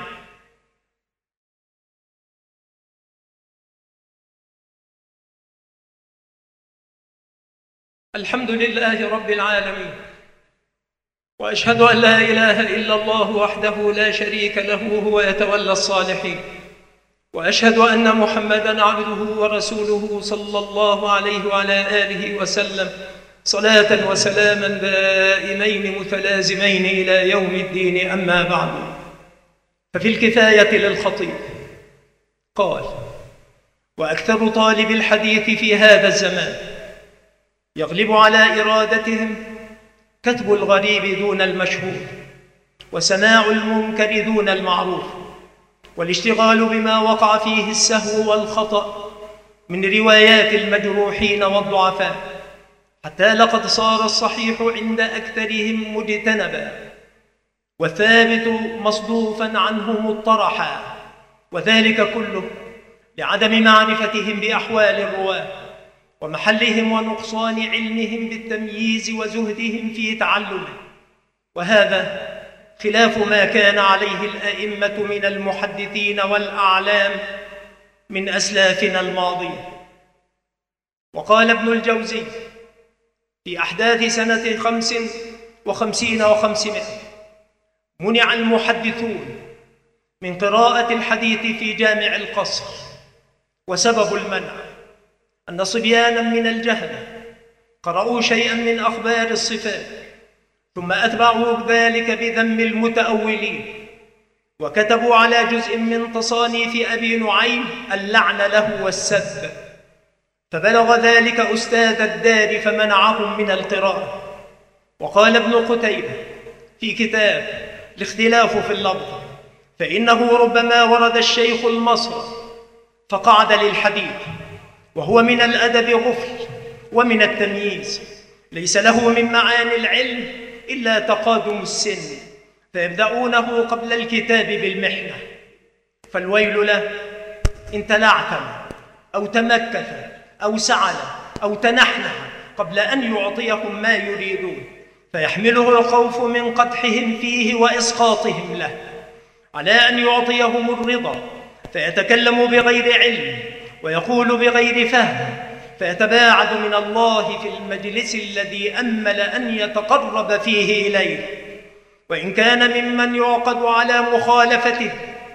الحمد لله رب العالمين، وأشهد أن لا إله إلا الله وحده لا شريك له هو يتولى الصالحين، وأشهد أن محمدًا عبده ورسوله صلى الله عليه وعلى آله وسلم، صلاة وسلاما دائمين متلازمين إلى يوم الدين. أما بعد، ففي الكفاية للخطيب قال: وأكثر طالب الحديث في هذا الزمان يغلب على إرادتهم كتب الغريب دون المشهور، وسماع المنكر دون المعروف، والاشتغال بما وقع فيه السهو والخطأ من روايات المجروحين والضعفاء، حتى لقد صار الصحيح عند أكثرهم مجتنبا، والثابت مصدوفا عنه مطرحا، وذلك كله لعدم معرفتهم بأحوال الرواة ومحلهم ونقصان علمهم بالتمييز وزهدهم في تعلمه، وهذا خلاف ما كان عليه الأئمة من المحدثين والأعلام من أسلافنا الماضية. وقال ابن الجوزي في أحداث سنة خمس وخمسين وخمسمائة: منع المحدثون من قراءة الحديث في جامع القصر، وسبب المنع أن صبيانا من الجهلة قرأوا شيئا من أخبار الصفات، ثم أتبعوا ذلك بذم المتأولين، وكتبوا على جزء من تصانيف أبي نعيم اللعن له والسب، فبلغ ذلك أستاذ الدار فمنعهم من القراءة. وقال ابن قتيبة في كتاب الاختلاف في اللفظ: فإنه ربما ورد الشيخ المصر فقعد للحديث، وهو من الأدب غفل ومن التمييز، ليس له من معاني العلم إلا تقادم السن، فيبدأونه قبل الكتاب بالمحنة، فالويل له إن تلعثم أو تمكث أو سعل أو تنحنح قبل أن يعطيهم ما يريدون، فيحمله الخوف من قدحهم فيه وإسقاطهم له على أن يعطيهم الرضا، فيتكلم بغير علم ويقول بغير فهم، فيتباعد من الله في المجلس الذي أمل أن يتقرب فيه إليه. وإن كان ممن يعقد على مخالفته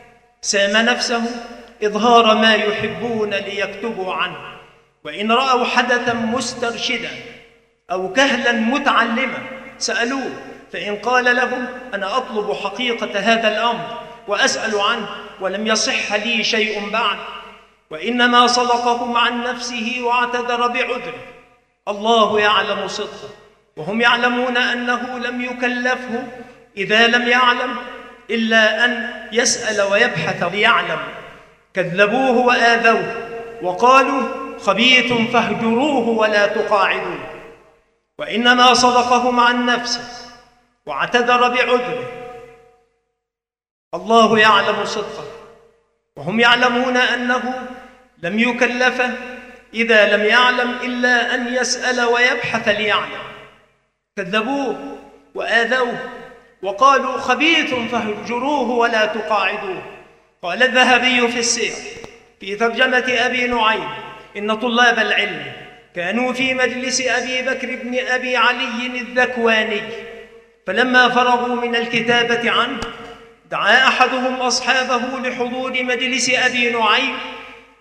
سام نفسه إظهار ما يحبون ليكتبوا عنه، وإن رأوا حدثا مسترشدا أو كهلا متعلما سألوه، فإن قال لهم: أنا أطلب حقيقة هذا الأمر وأسأل عنه ولم يصح لي شيء بعد، وإنما صدقهم عن نفسه واعتذر بعذره، الله يعلم صدقه، وهم يعلمون أنه لم يكلفه إذا لم يعلم إلا أن يسأل ويبحث ليعلم. كذبوه وآذوه وقالوا: خبيث فاهجروه ولا تقاعدوه، وإنما صدقهم عن نفسه واعتذر بعذره، الله يعلم صدقه، وهم يعلمون أنه لم يكلف إذا لم يعلم إلا أن يسأل ويبحث ليعلم. كذبوه وآذوه وقالوا: خبيث فاهجروه ولا تقاعدوه. قال الذهبي في السير في ترجمة أبي نعيم: إن طلاب العلم كانوا في مجلس أبي بكر بن أبي علي الذكواني، فلما فرغوا من الكتابة عنه دعا أحدهم أصحابه لحضور مجلس أبي نعيم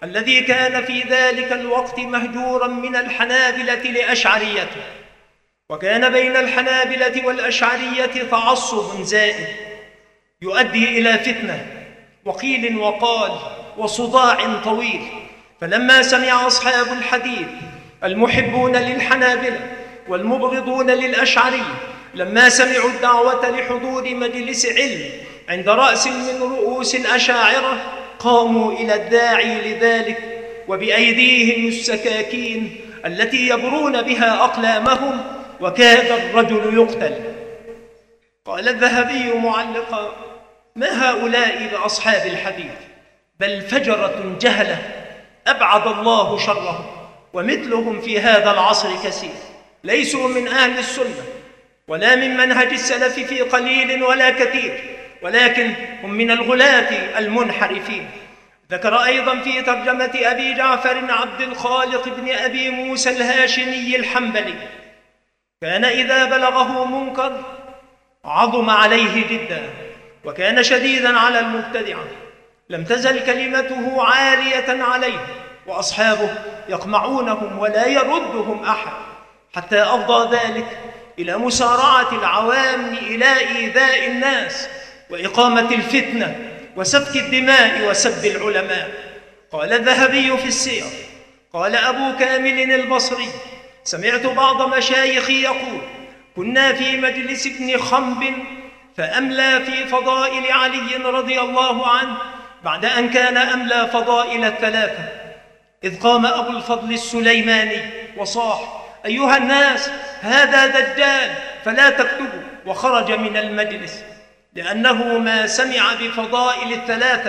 الذي كان في ذلك الوقت مهجورا من الحنابلة لأشعريته. وكان بين الحنابلة والأشعرية تعصب زائد يؤدي إلى فتنة وقيل وقال وصداع طويل. فلما سمع أصحاب الحديث المحبون للحنابلة والمبغضون للأشعرية لما سمعوا الدعوة لحضور مجلس علم عند رأس من رؤوس الأشاعرة قاموا إلى الداعي لذلك وبأيديهم السكاكين التي يبرون بها أقلامهم، وكاد الرجل يقتل. قال الذهبي معلقا: ما هؤلاء بأصحاب الحديث، بل فجرة جهلة أبعد الله شرهم، ومثلهم في هذا العصر كثير، ليسوا من أهل السنة ولا من منهج السلف في قليل ولا كثير، ولكن هم من الغلاة المنحرفين. ذكر أيضا في ترجمة أبي جعفر عبد الخالق بن أبي موسى الهاشمي الحنبلي: كان إذا بلغه منكر عظم عليه جدا، وكان شديدا على المبتدعة، لم تزل كلمته عالية عليه، وأصحابه يقمعونهم ولا يردهم أحد، حتى أفضى ذلك إلى مسارعة العوام إلى إيذاء الناس وإقامة الفتنة وسفك الدماء وسب العلماء. قال الذهبي في السير: قال أبو كامل البصري: سمعت بعض مشايخي يقول: كنا في مجلس ابن خنب فأملى في فضائل علي رضي الله عنه بعد أن كان أملى فضائل الثلاثة، إذ قام أبو الفضل السليماني وصاح: أيها الناس، هذا دجال فلا تكتبوا، وخرج من المجلس لأنه ما سمع بفضائل الثلاثة.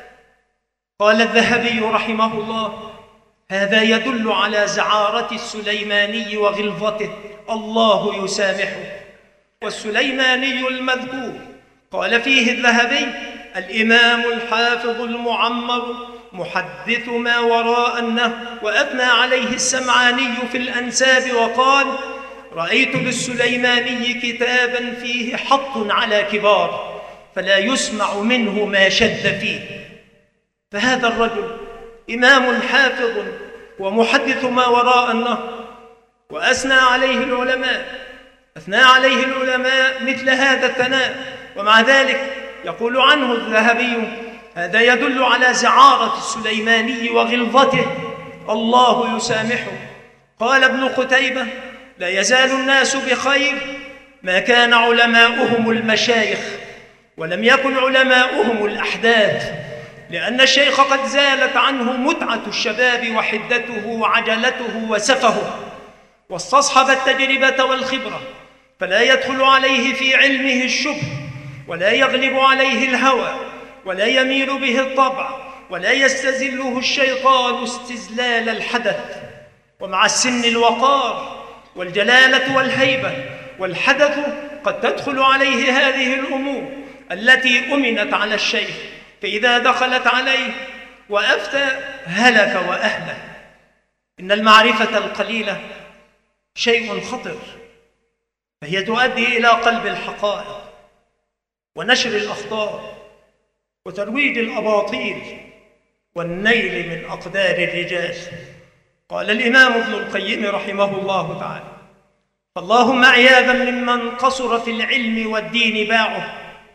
قال الذهبي رحمه الله: هذا يدل على زعارة السليماني وغلظته، الله يسامحه. والسليماني المذكور قال فيه الذهبي: الإمام الحافظ المعمر محدث ما وراء النهر، وأثنى عليه السمعاني في الأنساب وقال: رأيت للسليماني كتابا فيه حط على كبار فلا يسمع منه ما شد فيه. فهذا الرجل إمام حافظ ومحدث ما وراء النهر، وأثنى عليه العلماء أثنى عليه العلماء مثل هذا الثناء، ومع ذلك يقول عنه الذهبي: هذا يدل على زعارة السليماني وغلظته، الله يسامحه. قال ابن قتيبة: لا يزال الناس بخير ما كان علماؤهم المشايخ ولم يكن علماؤهم الأحداث، لأن الشيخ قد زالت عنه متعة الشباب وحدته وعجلته وسفهه، واستصحب التجربة والخبرة، فلا يدخل عليه في علمه الشبه، ولا يغلب عليه الهوى، ولا يميل به الطبع، ولا يستزله الشيطان استزلال الحدث. ومع السن الوقار والجلالة والهيبة، والحدث قد تدخل عليه هذه الأمور التي أمنت على الشيخ، فإذا دخلت عليه وأفتى هلك وأهلك. إن المعرفة القليلة شيء خطر، فهي تؤدي إلى قلب الحقائق ونشر الأخطاء وترويج الأباطيل والنيل من أقدار الرجال. قال الإمام ابن القيم رحمه الله تعالى: فاللهم عياذا ممن قصر في العلم والدين باعه،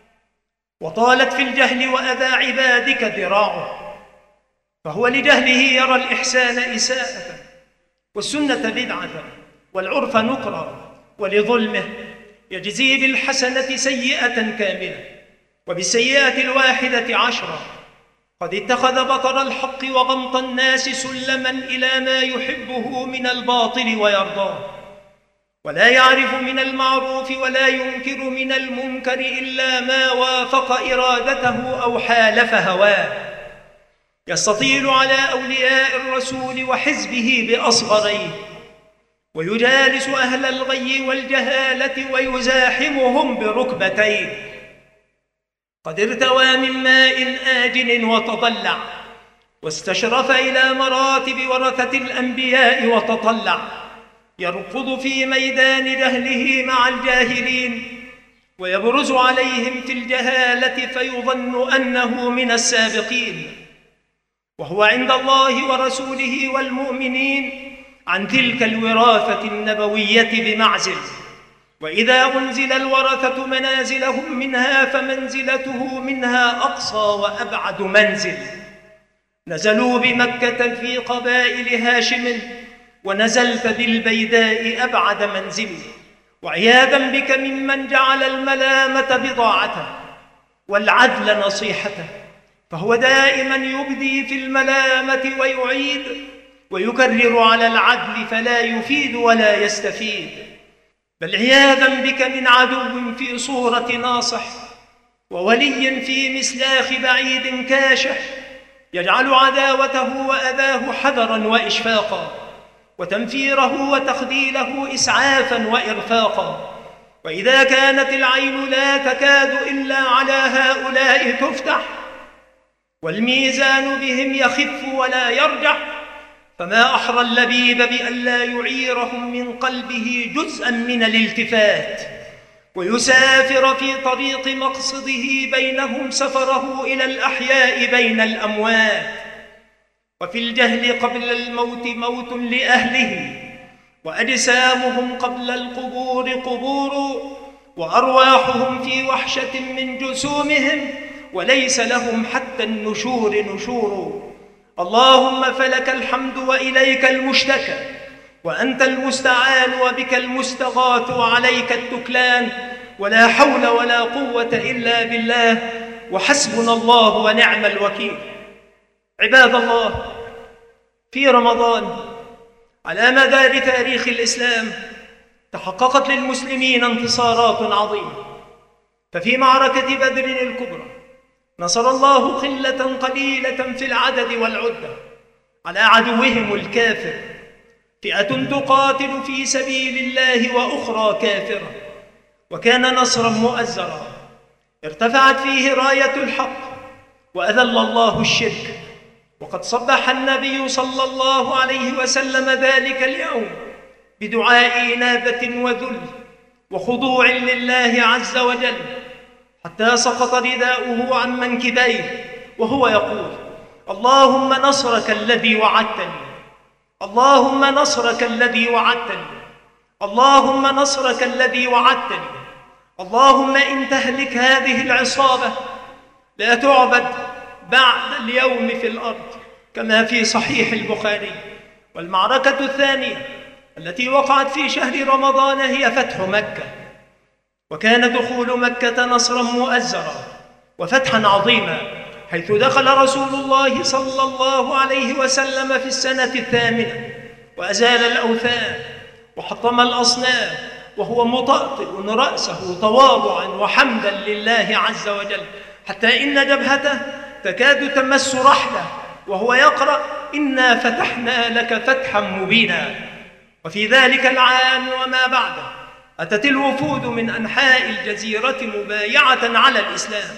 وطالت في الجهل وأذى عبادك ذراعه، فهو لجهله يرى الإحسان إساءة، والسنة بدعة، والعرف نكرا، ولظلمه يجزي بالحسنة سيئة كاملة، وبالسيئة الواحدة عشرة. قد اتخذ بطر الحق وغمط الناس سلما إلى ما يحبه من الباطل ويرضاه، ولا يعرف من المعروف ولا ينكر من المنكر إلا ما وافق إرادته أو حالف هواه، يستطيل على أولياء الرسول وحزبه بأصغريه، ويجالس أهل الغي والجهالة ويزاحمهم بركبتيه. قد ارتوى من ماء آجن وتضلع، واستشرف إلى مراتب ورثة الأنبياء وتطلع، يركض في ميدان جهله مع الجاهلين، ويبرز عليهم في الجهالة فيظن أنه من السابقين. وهو عند الله ورسوله والمؤمنين عن تلك الوراثة النبوية بمعزل. وإذا أنزل الورثة منازلهم منها فمنزلته منها أقصى وأبعد منزل. نزلوا بمكة في قبائل هاشم، ونزلت بالبيداء أبعد منزل. وعياذا بك ممن جعل الملامة بضاعته والعدل نصيحته، فهو دائما يبدي في الملامة ويعيد، ويكرر على العدل فلا يفيد ولا يستفيد. بل عياذا بك من عدو في صورة ناصح، وولي في مسلاخ بعيد كاشح، يجعل عداوته وأذاه حذرا وإشفاقا، وتنفيره وتخذيله إسعافا وإرفاقا. وإذا كانت العين لا تكاد إلا على هؤلاء تفتح، والميزان بهم يخف ولا يرجح، فما أحرى اللبيب بألا يعيرهم من قلبه جزءا من الالتفات، ويسافر في طريق مقصده بينهم سفره إلى الأحياء بين الأموات. وفي الجهل قبل الموت موت لأهله، وأجسامهم قبل القبور قبور، وأرواحهم في وحشة من جسومهم، وليس لهم حتى النشور نشور. اللهم فلك الحمد وإليك المشتكى، وأنت المستعان وبك المستغاث وعليك التكلان، ولا حول ولا قوة إلا بالله، وحسبنا الله ونعم الوكيل. عباد الله، في رمضان على مدار تاريخ الإسلام تحققت للمسلمين انتصارات عظيمة. ففي معركة بدر الكبرى نصر الله قلة قليلة في العدد والعدة على عدوهم الكافر، فئة تقاتل في سبيل الله وأخرى كافرة، وكان نصرا مؤزرا ارتفعت فيه راية الحق وأذل الله الشرك. وقد صبح النبي صلى الله عليه وسلم ذلك اليوم بدعاء إنابة وذل وخضوع لله عز وجل، حتى سقط رداؤه عن منكبيه وهو يقول: اللهم نصرك الذي وعدتني، اللهم نصرك الذي وعدتني، اللهم نصرك الذي وعدتني، اللهم إن تهلك هذه العصابة لا تعبد بعد اليوم في الأرض، كما في صحيح البخاري. والمعركة الثانية التي وقعت في شهر رمضان هي فتح مكة، وكان دخول مكة نصرا مؤزرا وفتحا عظيما، حيث دخل رسول الله صلى الله عليه وسلم في السنة الثامنة وأزال الأوثان وحطم الأصنام، وهو مطأطئ رأسه تواضعا وحمدا لله عز وجل، حتى إن جبهته تكاد تمس رحله وهو يقرأ: إنا فتحنا لك فتحا مبينا. وفي ذلك العام وما بعده أتت الوفود من أنحاء الجزيرة مبايعة على الإسلام.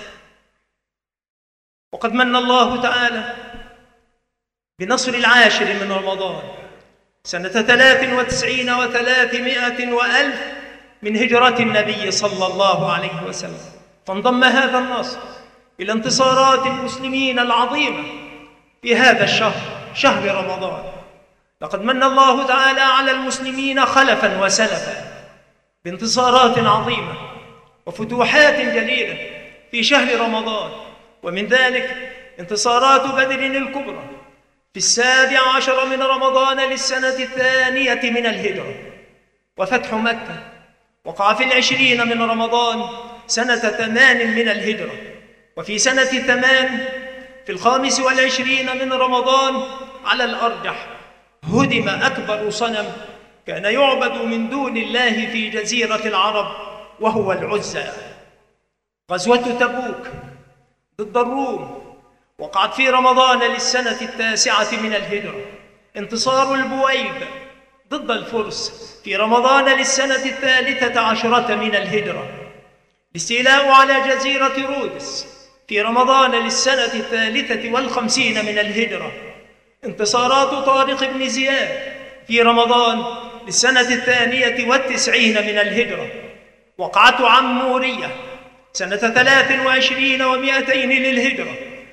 وقد من الله تعالى بنصر العاشر من رمضان سنة ثلاث وتسعين وثلاثمائة وألف من هجرة النبي صلى الله عليه وسلم، فانضم هذا النصر إلى انتصارات المسلمين العظيمة في هذا الشهر، شهر رمضان. لقد من الله تعالى على المسلمين خلفا وسلفا بانتصارات عظيمة وفتوحات جليلة في شهر رمضان، ومن ذلك انتصارات بدر الكبرى في السابع عشر من رمضان للسنة الثانية من الهجرة، وفتح مكة وقع في العشرين من رمضان سنة ثمان من الهجرة، وفي سنة ثمان في الخامس والعشرين من رمضان على الأرجح هدم أكبر صنم كان يعبد من دون الله في جزيرة العرب، وهو العزى. غزوة تبوك ضد الروم وقعت في رمضان للسنة التاسعة من الهجرة. انتصار البويب ضد الفرس في رمضان للسنة الثالثة عشرة من الهجرة. الاستيلاء على جزيرة رودس في رمضان للسنة الثالثة والخمسين من الهجرة. انتصارات طارق بن زياد في رمضان للسنة الثانية والتسعين من الهجرة. وقعة عمورية سنة ثلاث وعشرين ومائتين للهجرة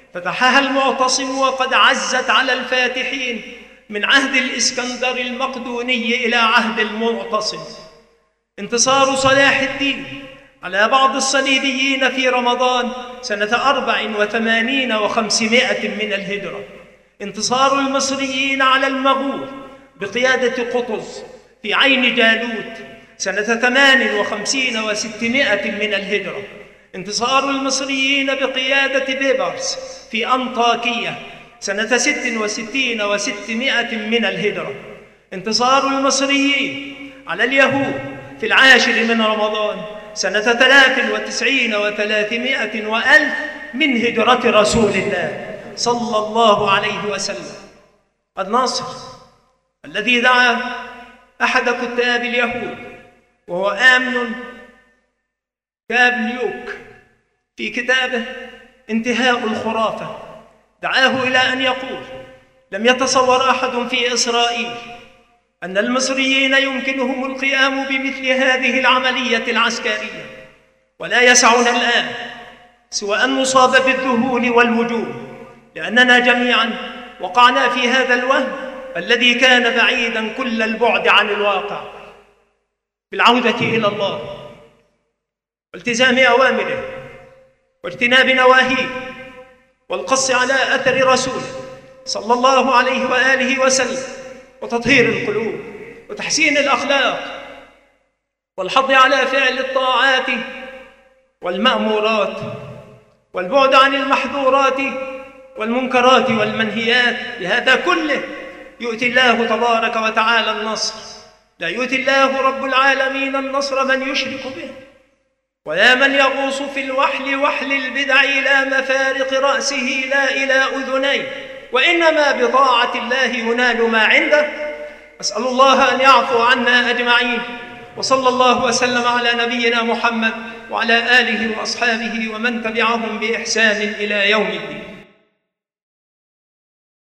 فتحها المعتصم وقد عزت على الفاتحين من عهد الإسكندر المقدوني إلى عهد المعتصم. انتصار صلاح الدين على بعض الصليبيين في رمضان سنة أربع وثمانين وخمسمائة من الهجرة. انتصار المصريين على المغول بقيادة قطز في عين جالوت سنة ثمان وخمسين وستمائة من الهجرة. انتصار المصريين بقيادة بيبرس في أنطاكية سنة ست وستين وستمائة من الهجرة. انتصار المصريين على اليهود في العاشر من رمضان سنة ثلاث وتسعين وثلاثمائة وألف من هجرة رسول الله صلى الله عليه وسلم. الناصر الذي دعا أحد كتاب اليهود وهو آمن كابليوك في كتابه انتهاء الخرافة دعاه إلى أن يقول: لم يتصور أحد في إسرائيل أن المصريين يمكنهم القيام بمثل هذه العملية العسكرية، ولا يسعنا الآن سوى أن نصاب بالذهول والوجوع، لأننا جميعا وقعنا في هذا الوهم الذي كان بعيدا كل البعد عن الواقع. بالعودة إلى الله والتزام أوامره واجتناب نواهيه والقص على أثر رسوله صلى الله عليه وآله وسلم، وتطهير القلوب وتحسين الأخلاق والحض على فعل الطاعات والمأمورات والبعد عن المحظورات والمنكرات والمنهيات. بهذا كله يؤتي الله تبارك وتعالى النصر. لا يؤتي الله رب العالمين النصر من يشرك به، ولا من يغوص في الوحل وحل البدع إلى مفارق رأسه لا إلى أذنيه، وإنما بطاعة الله ينال ما عنده. أسأل الله أن يعفو عنا أجمعين، وصلى الله وسلم على نبينا محمد وعلى آله وأصحابه ومن تبعهم بإحسان إلى يوم الدين.